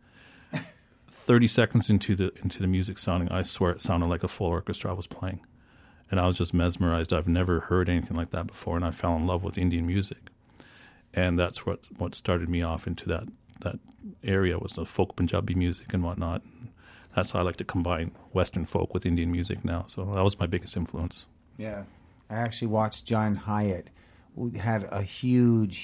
Thirty seconds into the into the music sounding, I swear it sounded like a full orchestra I was playing. And I was just mesmerized. I've never heard anything like that before, and I fell in love with Indian music. And that's what, what started me off into that that area, was the folk Punjabi music and whatnot. And that's how I like to combine Western folk with Indian music now. So that was my biggest influence. Yeah. I actually watched John Hyatt. We had a huge,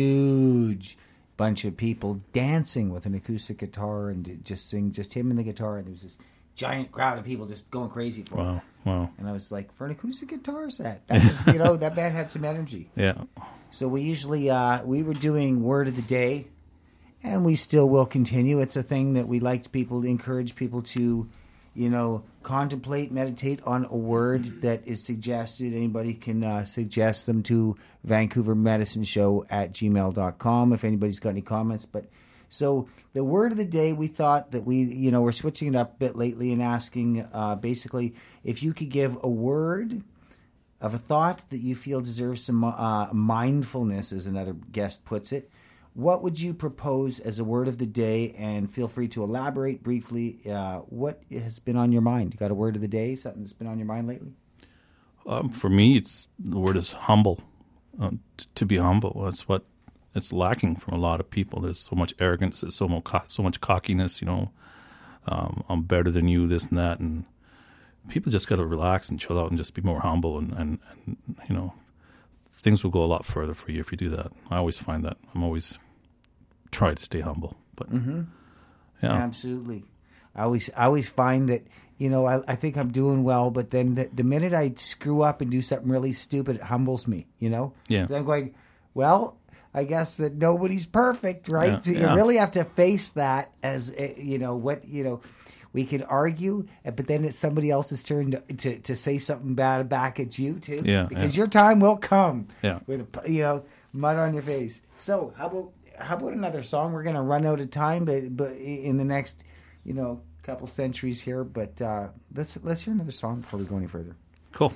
huge bunch of people dancing with an acoustic guitar and just sing, just him and the guitar. And there was this giant crowd of people just going crazy for wow, it. Wow. And I was like, for an acoustic guitar set, that was, you know, that band had some energy. Yeah. So we usually, uh, we were doing Word of the Day, and we still will continue. It's a thing that we like people to encourage people to, you know, contemplate, meditate on a word that is suggested. Anybody can uh, suggest them to Vancouver Medicine Show at gmail dot com if anybody's got any comments. But so the word of the day, we thought that we, you know, we're switching it up a bit lately and asking uh, basically if you could give a word of a thought that you feel deserves some uh, mindfulness, as another guest puts it. What would you propose as a word of the day? And feel free to elaborate briefly. Uh, what has been on your mind? You got a word of the day? Something that's been on your mind lately? Um, for me, it's the word is humble. Uh, t- to be humble. That's what it's lacking from a lot of people. There's so much arrogance. There's so much, co- so much cockiness. You know, um, I'm better than you, this and that. And people just got to relax and chill out and just be more humble. And, and, and you know, things will go a lot further for you if you do that. I always find that. I'm always try to stay humble. But Mm-hmm. yeah, Absolutely. I always, I always find that, you know, I, I think I'm doing well, but then the, the minute I screw up and do something really stupid, it humbles me, you know? Yeah. So I'm going, well, I guess that nobody's perfect, right? Yeah, So you yeah. really have to face that as, uh, you know, what, you know, we can argue, uh, but then it's somebody else's turn to, to, to say something bad back at you, too. Yeah, Because yeah. your time will come. Yeah. With, a, you know, mud on your face. So how about, how about another song? We're going to run out of time, but, but in the next, you know, couple centuries here. But uh, let's let's hear another song before we go any further. cool.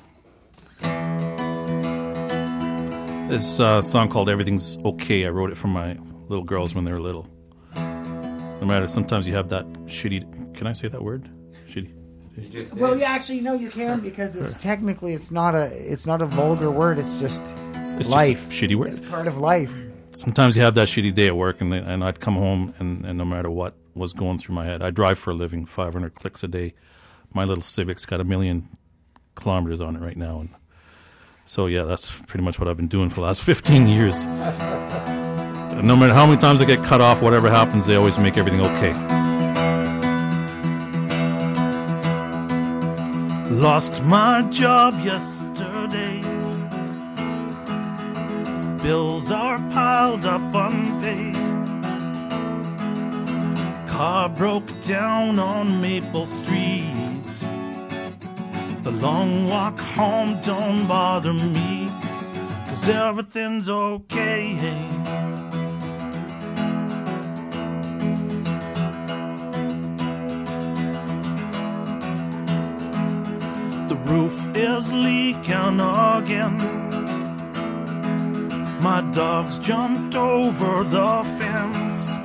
This uh, song called "Everything's Okay." I wrote it for my little girls when they were little. No matter, sometimes you have that shitty. Can I say that word? Shitty. Well, yeah, actually, no, you can because it's technically it's not a it's not a vulgar word. It's just It's life. just a shitty word. It's part of life. Sometimes you have that shitty day at work, and and I'd come home, and, and no matter what was going through my head, I drive for a living, five hundred clicks a day. My little Civic's got a million kilometers on it right now, and so yeah, that's pretty much what I've been doing for the last fifteen years. no matter how many times I get cut off, whatever happens, they always make everything okay. Lost my job yesterday. Bills are piled up unpaid. Car broke down on Maple Street. The long walk home don't bother me, 'cause everything's okay. The roof is leaking again. My dogs jumped over the fence.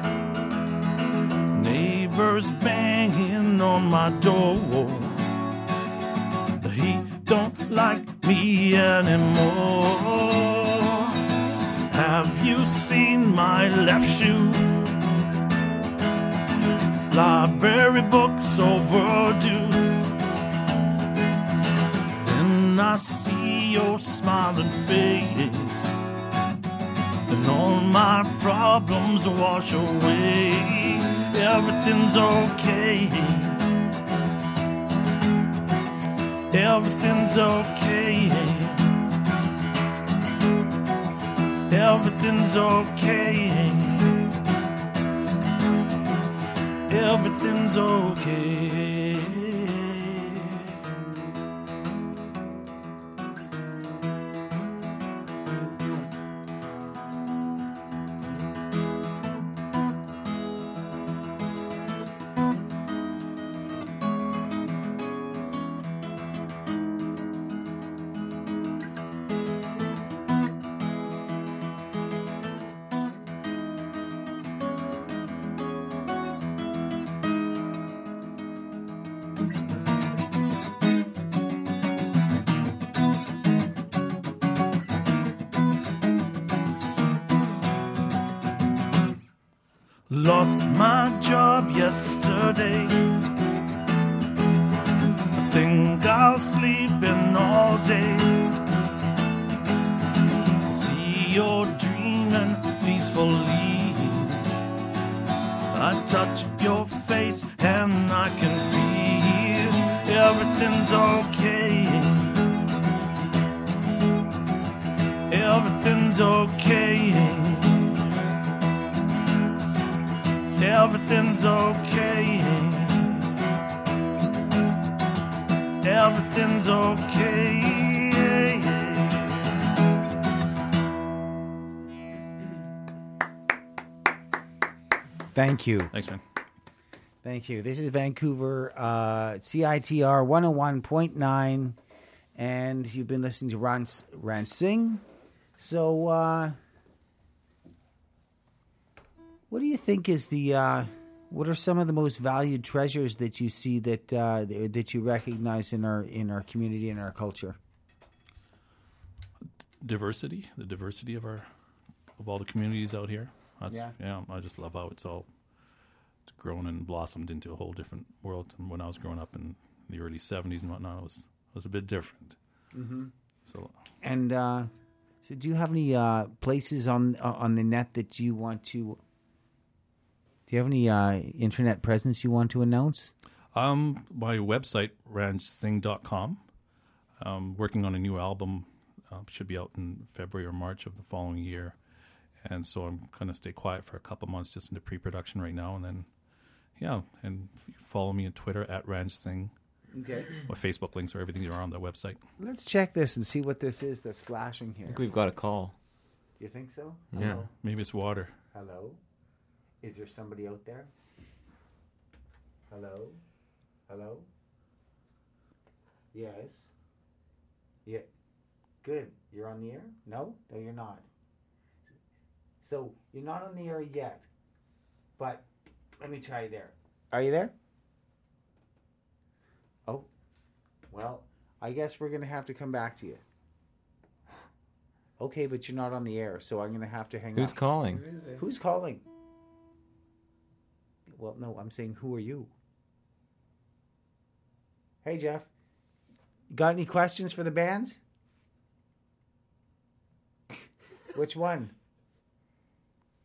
Neighbors banging on my door. He don't like me anymore. Have you seen my left shoe? Library books overdue. Then I see your smiling face, and all my problems wash away. Everything's okay. Everything's okay. Everything's okay. Everything's okay. Lost my job yesterday. I think I'll sleep in all day. See you're dreaming peacefully. I touch your face and I can feel everything's okay. Everything's okay. Everything's okay. Everything's okay. Thank you. Thanks, man. Thank you. This is Vancouver, uh, C I T R one oh one point nine, and you've been listening to Ran, Ran Singh. So, uh, what do you think is the, uh, what are some of the most valued treasures that you see that uh, that you recognize in our in our community and our culture? Diversity, the diversity of our of all the communities out here. That's, Yeah. yeah, I just love how it's all it's grown and blossomed into a whole different world. And when I was growing up in the early seventies and whatnot, it was it was a bit different. Mm-hmm. So, And uh, so, do you have any uh, places on uh, on the net that you want to? Do you have any uh, internet presence you want to announce? um, my website ranch sing dot com. Um, working on a new album, uh, should be out in February or March of the following year. And so I'm going to stay quiet for a couple months just into pre-production right now. And then, yeah, and f- follow me on Twitter at RanchSing. Okay. My Facebook links or everything are on the website. Let's check this and see what this is that's flashing I here. think we've got a call. Do you think so? Yeah. Hello? Maybe it's water. Hello? Is there somebody out there? Hello? Hello? Yes? Yeah. Good. You're on the air? No? No, you're not. So, you're not on the air yet. But, let me try you there. Are you there? Oh. Well, I guess we're going to have to come back to you. Okay, but you're not on the air, so I'm going to have to hang up. Who's calling? Who's calling? Well, no, I'm saying, who are you? Hey, Jeff. Got any questions for the bands? Which one?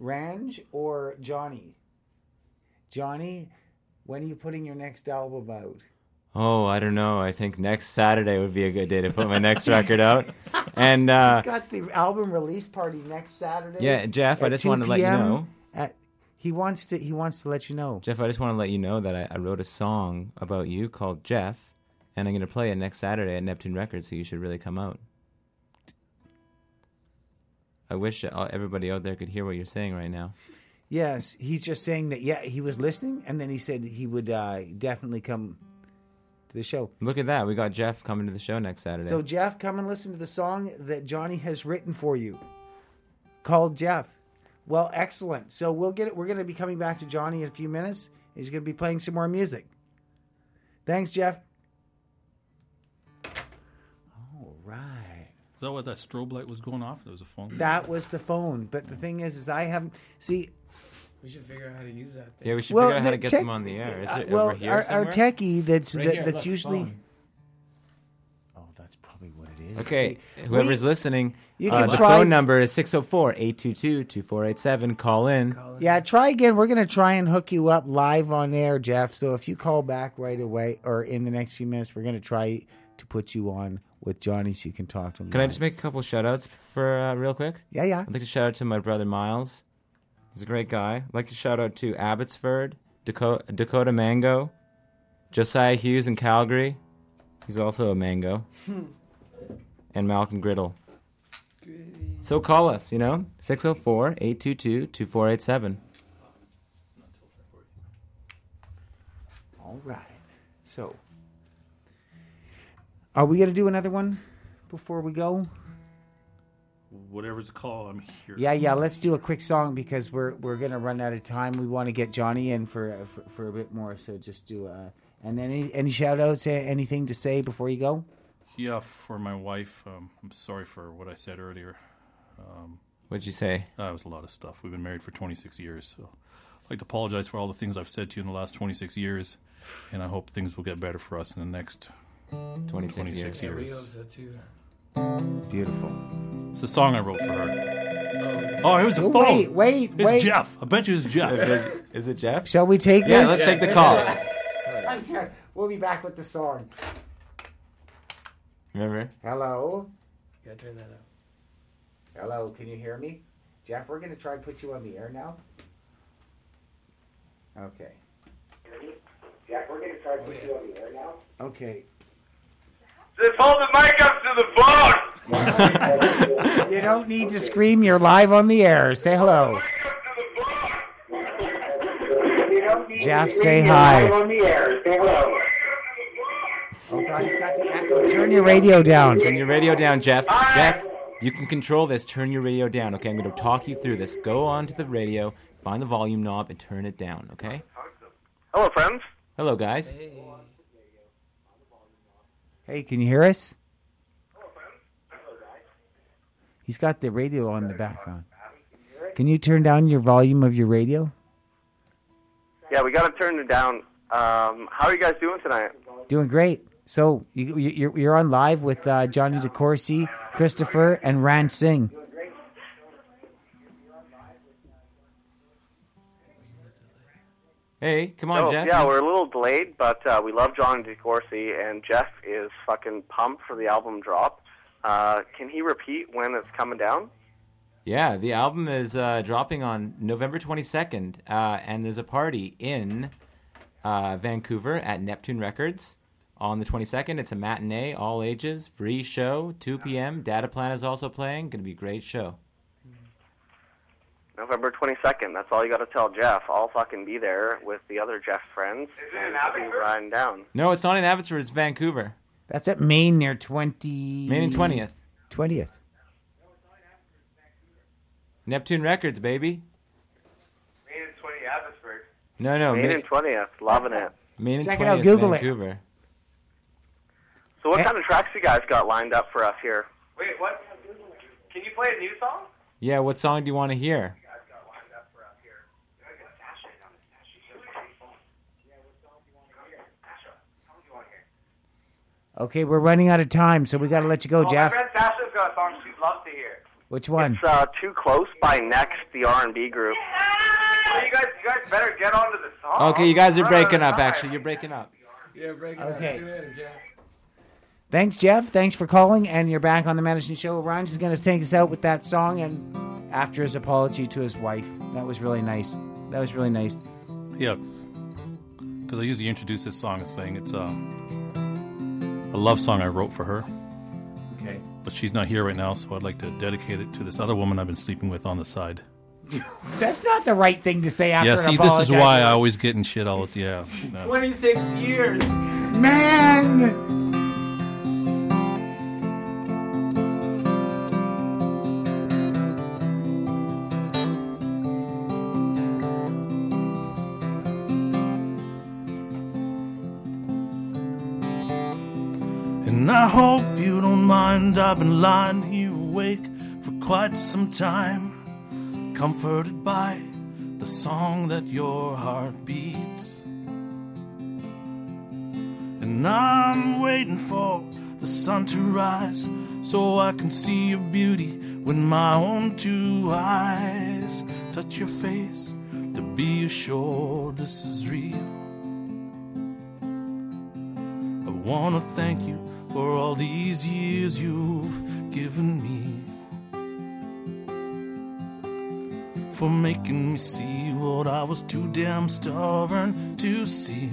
Ranj or Johnny? Johnny, when are you putting your next album out? Oh, I don't know. I think next Saturday would be a good day to put my next record out. And uh, He's got the album release party next Saturday. yeah, Jeff, I at just two wanted to let you p.m. know. At, he wants to. He wants to let you know. Jeff, I just want to let you know that I, I wrote a song about you called Jeff, and I'm going to play it next Saturday at Neptune Records, so you should really come out. I wish uh, everybody out there could hear what you're saying right now. Yes, he's just saying that. Yeah, he was listening, and then he said he would uh, definitely come to the show. Look at that. We got Jeff coming to the show next Saturday. So, Jeff, come and listen to the song that Johnny has written for you, called Jeff. Well, excellent. So we'll get it. We're going to be coming back to Johnny in a few minutes. He's going to be playing some more music. Thanks, Jeff. All right. Is that what that strobe light was going off? There was a phone. That was the phone. But the thing is, is I haven't see. We should figure out how to use that thing. yeah, we should Well, figure out how the to get tech- them on the air. Is uh, it well, over here our, our somewhere? techie that's Right that, here, that's look, usually. phone. Oh, that's probably what it is. Okay, See, whoever's we- listening, you uh, can the try- phone number is six oh four, eight two two, two four eight seven. Call in. Yeah, try again. We're going to try and hook you up live on air, Jeff. So if you call back right away or in the next few minutes, we're going to try to put you on with Johnny so you can talk to him. Can I live. just make a couple shout outs for uh, real quick? Yeah, yeah. I'd like to shout out to my brother Miles. He's a great guy. I'd like to shout out to Abbotsford, Dakota, Dakota Mango, Josiah Hughes in Calgary. He's also a mango. And Malcolm Griddle. So call us, you know, six oh four, eight two two, two four eight seven. All right. So, are we going to do another one before we go? Whatever it's called, I'm here. Yeah, yeah. Let's do a quick song because we're we're going to run out of time. We want to get Johnny in for uh, for, for a bit more. So just do uh and then any, any shout outs, anything to say before you go? Yeah, for my wife, um, I'm sorry for what I said earlier. Um, What'd you say? That was a lot of stuff. We've been married for twenty-six years, so I'd like to apologize for all the things I've said to you in the last twenty-six years, and I hope things will get better for us in the next twenty-six, twenty-six years. years. We hope so too. Beautiful. It's a song I wrote for her. Oh, it was a Oh, phone. wait, wait, It's wait. Jeff. I bet you it's Jeff. Is it Jeff? Shall we take Yeah, this? let's take the call. I'm sorry. We'll be back with the song. Remember? Hello? You gotta turn that up. Hello, can you hear me? Jeff, we're going to try and put you on the air now. Okay. Jeff, we're going to try and put you on the air now. Okay. Just hold the mic up to the phone. You don't need to scream. You're live on the air. Say hello. Jeff, say hi. On the air. Say hello. Oh, God, he's got the echo. Turn your radio down. Turn your radio down, Jeff. Jeff, you can control this. Turn your radio down, okay? I'm going to talk you through this. Go onto the radio, find the volume knob, and turn it down, okay? Hello, friends. Hello, guys. Hey, can you hear us? He's got the radio on the background. Can you turn down your volume of your radio? Yeah, we got to turn it down. Um, how are you guys doing tonight? Doing great. So you, you, you're you're on live with uh, Johnny DeCourcy, Christopher, and Ranj Singh. Hey, come on, Oh, Jeff. yeah, we're a little delayed, but uh, we love John DeCourcy, and Jeff is fucking pumped for the album drop. Uh, can he repeat when it's coming down? Yeah, the album is uh, dropping on November twenty-second, uh, and there's a party in uh, Vancouver at Neptune Records on the twenty-second. It's a matinee, all ages, free show, two p.m. Data Plan is also playing. Going to be a great show. November twenty-second. That's all you got to tell Jeff. I'll fucking be there with the other Jeff friends. Is it in Abbotsford? Riding down. No, it's not in Abbotsford. It's Vancouver. That's at Maine near twenty. Maine and twentieth. Twentieth. Neptune Records, baby. Maine and twentieth, Abbotsford. No, no. Maine Ma- and twentieth. Loving it. Maine and Check it out, twentieth, Google it. Vancouver. So what Eh. kind of tracks you guys got lined up for us here? Wait, what? Can you play a new song? Yeah, what song do you want to hear? Okay, we're running out of time, so we got to let you go, Oh, Jeff. my friend Sasha's got a song she'd love to hear. Which one? It's uh, Too Close by Next, the R and B group. You guys, you guys better get onto the song. Okay, you guys are Run breaking out up, of time. actually. You're breaking up. Yeah, break it Okay. up. See you later, Jeff. Thanks, Jeff. Thanks for calling, and you're back on the Madison Show. Ryan's is going to take us out with that song, and after his apology to his wife. That was really nice. That was really nice. Yeah, because I usually introduce this song as saying it's um, a love song I wrote for her. Okay. But she's not here right now, so I'd like to dedicate it to this other woman I've been sleeping with on the side. That's not the right thing to say after Yeah, an see, apology. this is why I always get in shit all the yeah. No. twenty-six years. Man! And I hope you don't mind, I've been lying here awake for quite some time, comforted by the song that your heart beats. And I'm waiting for the sun to rise so I can see your beauty with my own two eyes. Touch your face to be assured this is real. I wanna thank you for all these years you've given me, for making me see what I was too damn stubborn to see.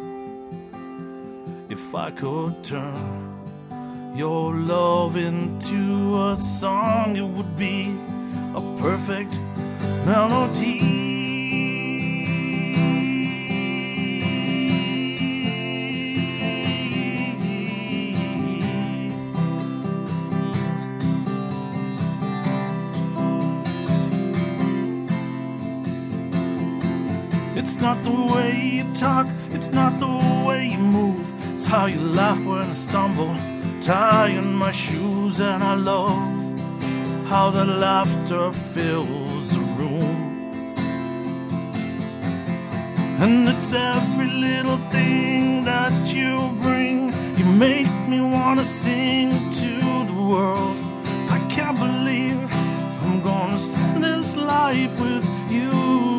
If I could turn your love into a song, it would be a perfect melody. It's not the way you talk, it's not the way you move, it's how you laugh when I stumble, tying my shoes. And I love how the laughter fills the room. And it's every little thing that you bring. You make me wanna sing to the world. I can't believe I'm gonna spend this life with you.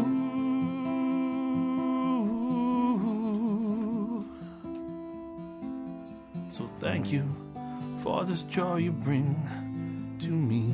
So thank you for this joy you bring to me,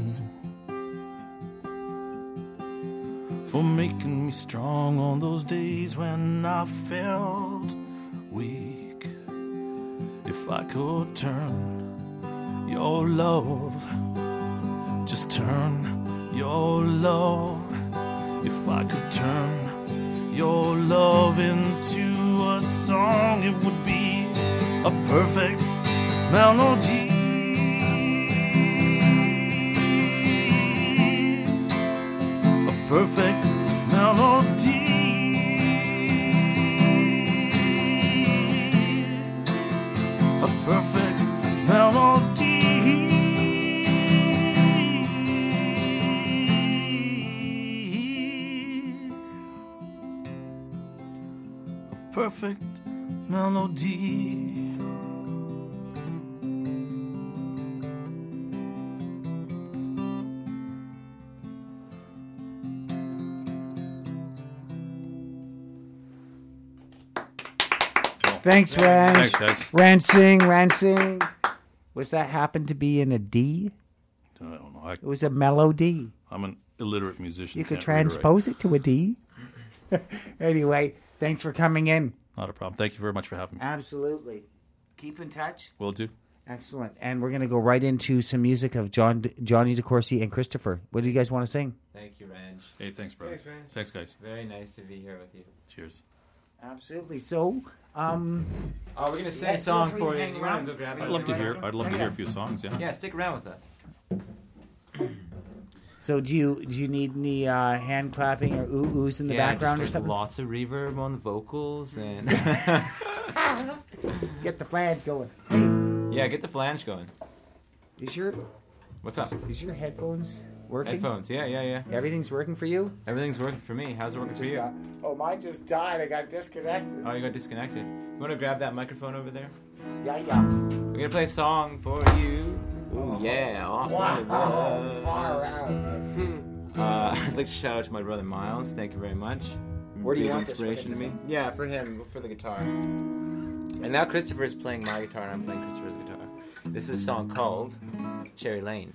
for making me strong on those days when I felt weak. If I could turn your love, just turn your love. If I could turn your love into a song, it would be a perfect melody. A perfect melody. A perfect melody. A perfect melody. Thanks, Rance. Thanks, guys. Rancing, Rancing. Was that happen to be in a D? I don't know. I, It was a melody. I'm an illiterate musician. You could can't read or write. transpose it to a D. Anyway, thanks for coming in. Not a problem. Thank you very much for having me. Absolutely. Keep in touch. Will do. Excellent. And we're going to go right into some music of John, Johnny DeCourcy and Christopher. What do you guys want to sing? Thank you, Ranj. Hey, thanks, brother. Thanks, Ranj. Thanks, guys. Very nice to be here with you. Cheers. Absolutely. So, um... Oh, we're gonna sing a Yes, song feel free for to you. hang You wanna around. go grab it? I'd love to Right hear. over? I'd love Oh, to yeah. hear a few songs. Yeah. Yeah, stick around with us. So do you do you need any uh, hand clapping or ooh oohs in the yeah, background or just, like, something? lots of reverb on the vocals and Get the flags going. yeah, get the flange going. Is your What's up? is your headphones working? Headphones. Yeah, yeah, yeah. Everything's working for you? Everything's working for me. How's it working for Just you? got- oh, mine just died. I got disconnected. Oh, you got disconnected. You want to grab that microphone over there? Yeah, yeah. We're gonna play a song for you. Ooh, yeah, off Wow, into the- far out. Uh, I'd like to shout out to my brother Miles. Thank you very much. Where do you Big want this for inspiration him to to me? Yeah, for him, for the guitar. And now Christopher is playing my guitar, and I'm playing Christopher's guitar. This is a song called Cherry Lane.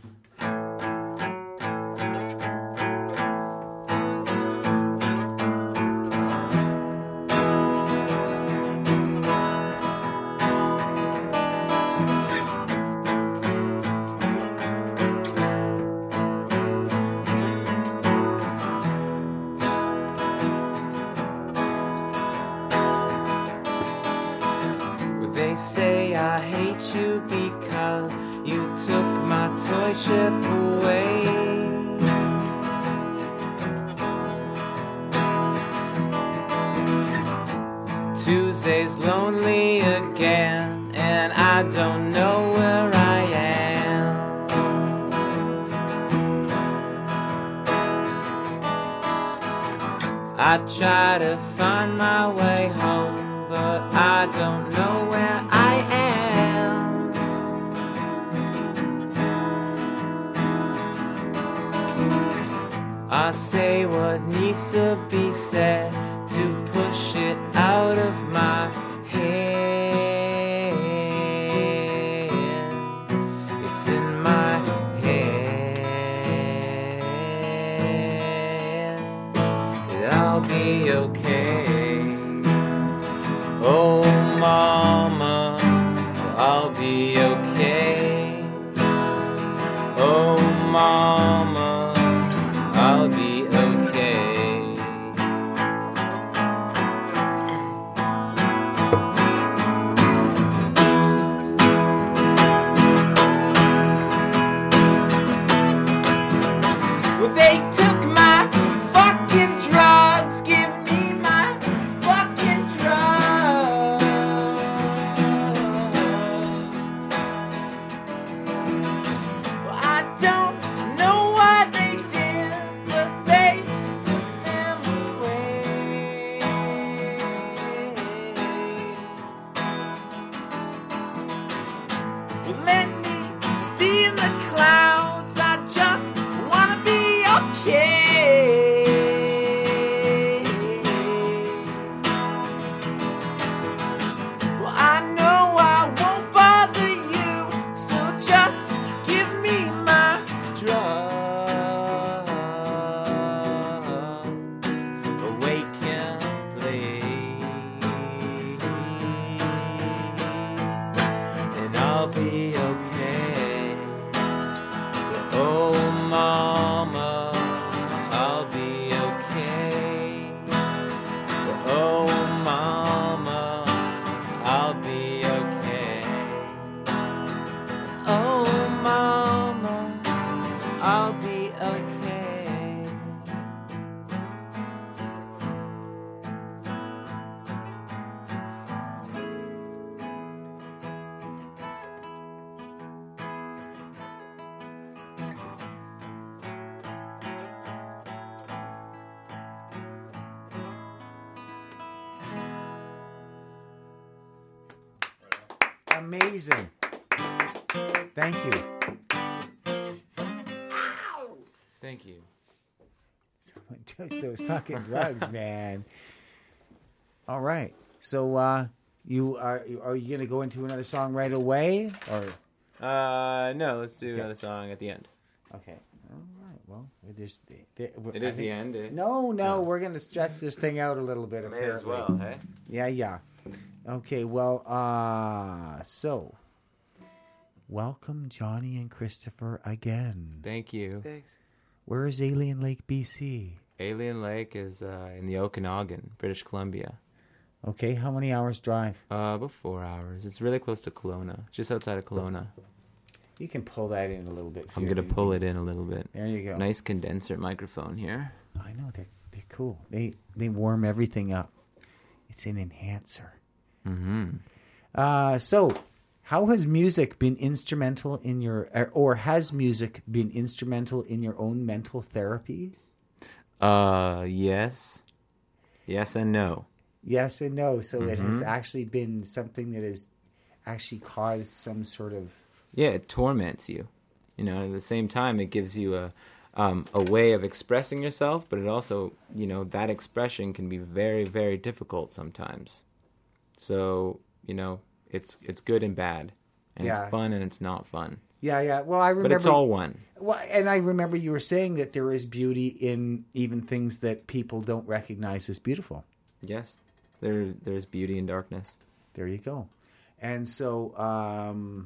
They say I hate you because you took my toy ship away. Tuesday's lonely again, and I don't know where I am. I try to find my way home, but I don't know where I am. I say what needs to be said to push it out of my head. It's in my head that I'll be okay. Oh, mama, I'll be okay. Oh, mama, I'll be okay. Well, they took my fucking drugs. Give me my fucking drugs. Well, I don't know why they did, but they took them away. Well, let me be in the clouds. I just wanna be okay. Well, I know I won't bother you, so just give me my drugs. Awaken, please, and I'll be okay. Oh, mama, I'll be okay. Oh, mama, I'll be okay. Oh, mama, I'll be okay. Amazing. Thank you. Thank you. Someone took those fucking drugs, man. All right. So, uh, you are are you gonna go into another song right away, or? Uh, no, let's do Okay. another song at the end. Okay. All right. Well, there's the, the, It is the end, eh? No, no, we're gonna stretch this thing out a little bit. May as apparently. well, hey? Yeah, yeah. Okay. Well, uh, so welcome Johnny and Christopher again. Thank you. Thanks. Where is Alien Lake, B C? Alien Lake is uh, in the Okanagan, British Columbia. Okay. How many hours drive? Uh, about four hours. It's really close to Kelowna, just outside of Kelowna. You can pull that in a little bit. I'm gonna pull it in a little bit. There you go. Nice condenser microphone here. I know they're they're cool. They they warm everything up. It's an enhancer. Mm-hmm. Uh, so, how has music been instrumental in your, or, or has music been instrumental in your own mental therapy? Uh, yes, yes, and no. Yes and no. So it has Mhm. actually been something that has actually caused some sort of yeah, it torments you. You know, at the same time, it gives you a um, a way of expressing yourself, but it also, you know, that expression can be very, very difficult sometimes. So, you know, it's it's good and bad, and Yeah. it's fun and it's not fun. Yeah, yeah. Well, I remember. But it's all one. Well, and I remember you were saying that there is beauty in even things that people don't recognize as beautiful. Yes, there there's beauty in darkness. There you go. And so, um,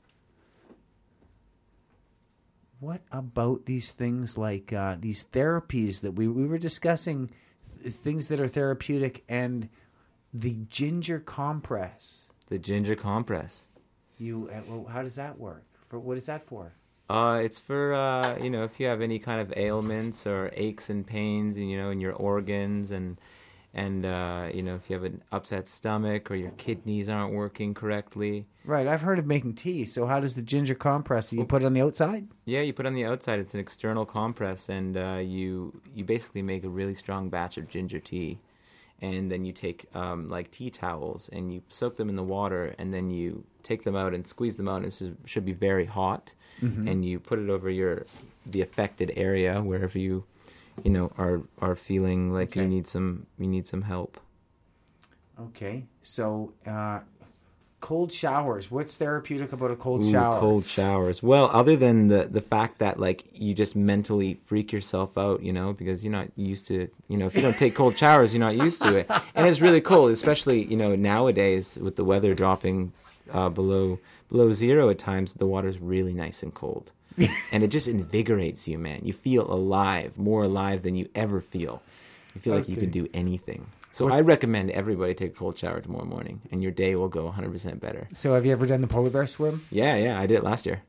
what about these things like uh, these therapies that we we were discussing, th- things that are therapeutic, and the ginger compress. The ginger compress. You, uh, well, how does that work? For what is that for? Uh, it's for uh, you know, if you have any kind of ailments or aches and pains, you know, in your organs, and and uh, you know, if you have an upset stomach or your kidneys aren't working correctly. Right, I've heard of making tea. So how does the ginger compress? Do you put it on the outside? Yeah, you put it on the outside. It's an external compress, and uh, you you basically make a really strong batch of ginger tea, and then you take um, like tea towels and you soak them in the water, and then you take them out and squeeze them out. And it should be very hot, Mhm. and you put it over your the affected area wherever you you know are are feeling like you Okay. need some you need some help. Okay, so uh, cold showers. What's therapeutic about a cold Ooh, shower? cold showers. Well, other than the the fact that like you just mentally freak yourself out, you know, because you're not used to, you know, if you don't take cold showers, you're not used to it, and it's really cold, especially you know nowadays with the weather dropping uh, below below zero at times. The water's really nice and cold, and it just invigorates you, man. You feel alive, more alive than you ever feel. You feel like you Okay. can do anything. So I recommend everybody take a cold shower tomorrow morning, and your day will go one hundred percent better. So have you ever done the polar bear swim? Yeah, yeah, I did it last year.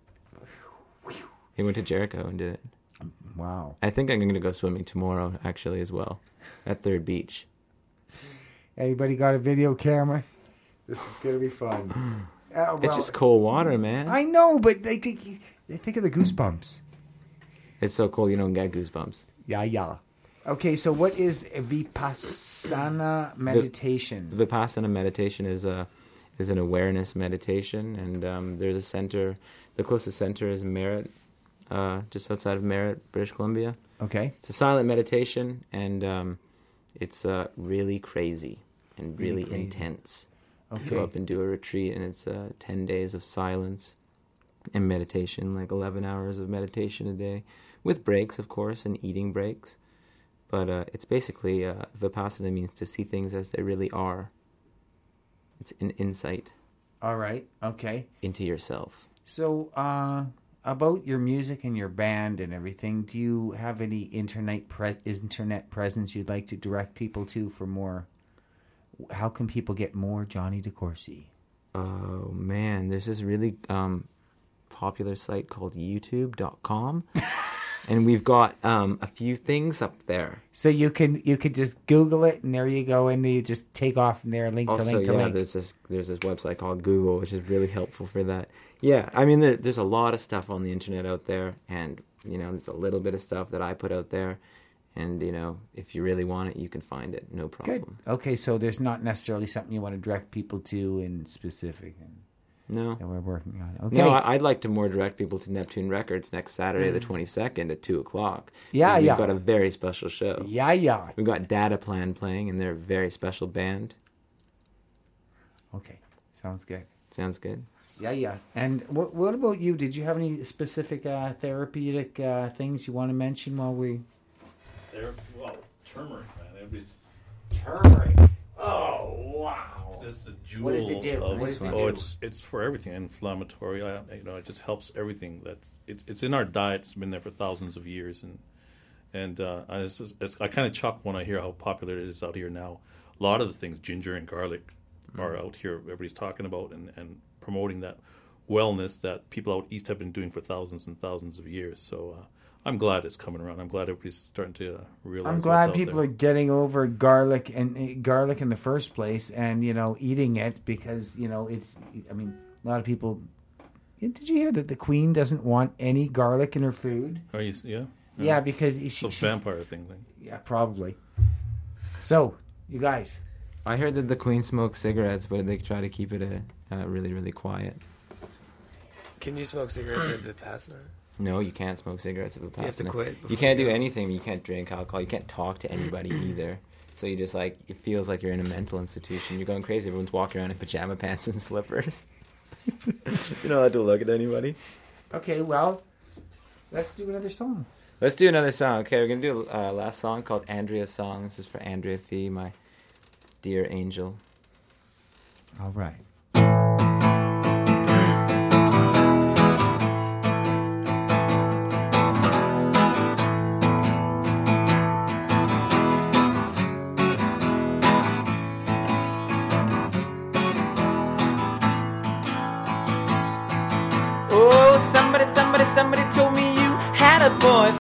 He went to Jericho and did it. Wow. I think I'm going to go swimming tomorrow, actually, as well, at Third Beach. Anybody got a video camera? This is gonna be fun. Uh, It's well, just cold water, man. I know, but they think they think of the goosebumps. It's so cold you don't get goosebumps. Yeah, yeah. Okay, so what is Vipassana meditation? The Vipassana meditation is a is an awareness meditation, and um, there's a center. The closest center is Merritt, uh, just outside of Merritt, British Columbia. Okay. It's a silent meditation, and um, it's uh, really crazy and Really really, crazy. intense. You Okay. go up and do a retreat, and it's uh, ten days of silence and meditation, like eleven hours of meditation a day, with breaks, of course, and eating breaks. But uh, it's basically, uh, Vipassana means to see things as they really are. It's an insight All right. Okay. into yourself. So, uh, about your music and your band and everything, do you have any internet pre- internet presence you'd like to direct people to for more? How can people get more Johnny DeCourcy? Oh, man, there's this really um, popular site called YouTube dot com. And we've got um, a few things up there. So you can you could just Google it, and there you go, and you just take off from there, link Also, to link to yeah, link. there's this there's this website called Google, which is really helpful for that. Yeah, I mean, there, there's a lot of stuff on the internet out there, and you know, there's a little bit of stuff that I put out there, and you know, if you really want it, you can find it, no problem. Good. Okay, so there's not necessarily something you want to direct people to in specific, and No, that we're working on. Okay. no, I, I'd like to more direct people to Neptune Records next Saturday, the twenty-second at two o'clock. Yeah, We've yeah. got a very special show. yeah, yeah. We've got Data Plan playing, and they're a very special band. Okay, sounds good. Sounds good. Yeah, yeah. And what what about you? Did you have any specific uh, therapeutic uh, things you want to mention while we? There, well, turmeric, man. Everybody's Turmeric. Oh wow! It's a jewel. What does it do? Of, What does it oh, do? it's it's for everything. Inflammatory. I, you know, it just helps everything. That's it's it's in our diet. It's been there for thousands of years, and and uh, I, it's, it's, I kind of chuckle when I hear how popular it is out here now. A lot of the things, ginger and garlic, are out here. Everybody's talking about and, and promoting that wellness that people out east have been doing for thousands and thousands of years. So uh, I'm glad it's coming around. I'm glad everybody's starting to uh, realize. I'm what's glad out people there. are getting over garlic and uh, garlic in the first place, and you know, eating it because you know it's. I mean, a lot of people. Did you hear that the Queen doesn't want any garlic in her food? Are you? Yeah. Yeah, because she, It's a she's vampire thing. thing. Yeah, probably. So, you guys. I heard that the Queen smokes cigarettes, but they try to keep it uh, uh, really, really quiet. Can you smoke cigarettes at Vipassana? No, you can't smoke cigarettes at Vipassana. You have to quit You before can't you do go. anything. You can't drink alcohol. You can't talk to anybody either. So you just like, it feels like you're in a mental institution. You're going crazy. Everyone's walking around in pajama pants and slippers. You're not allowed to look at anybody. Okay, well, let's do another song. Let's do another song. Okay, we're going to do a uh, last song called Andrea's Song. This is for Andrea Fee, my dear angel. All right. Oh, somebody, somebody, somebody told me you had a boy.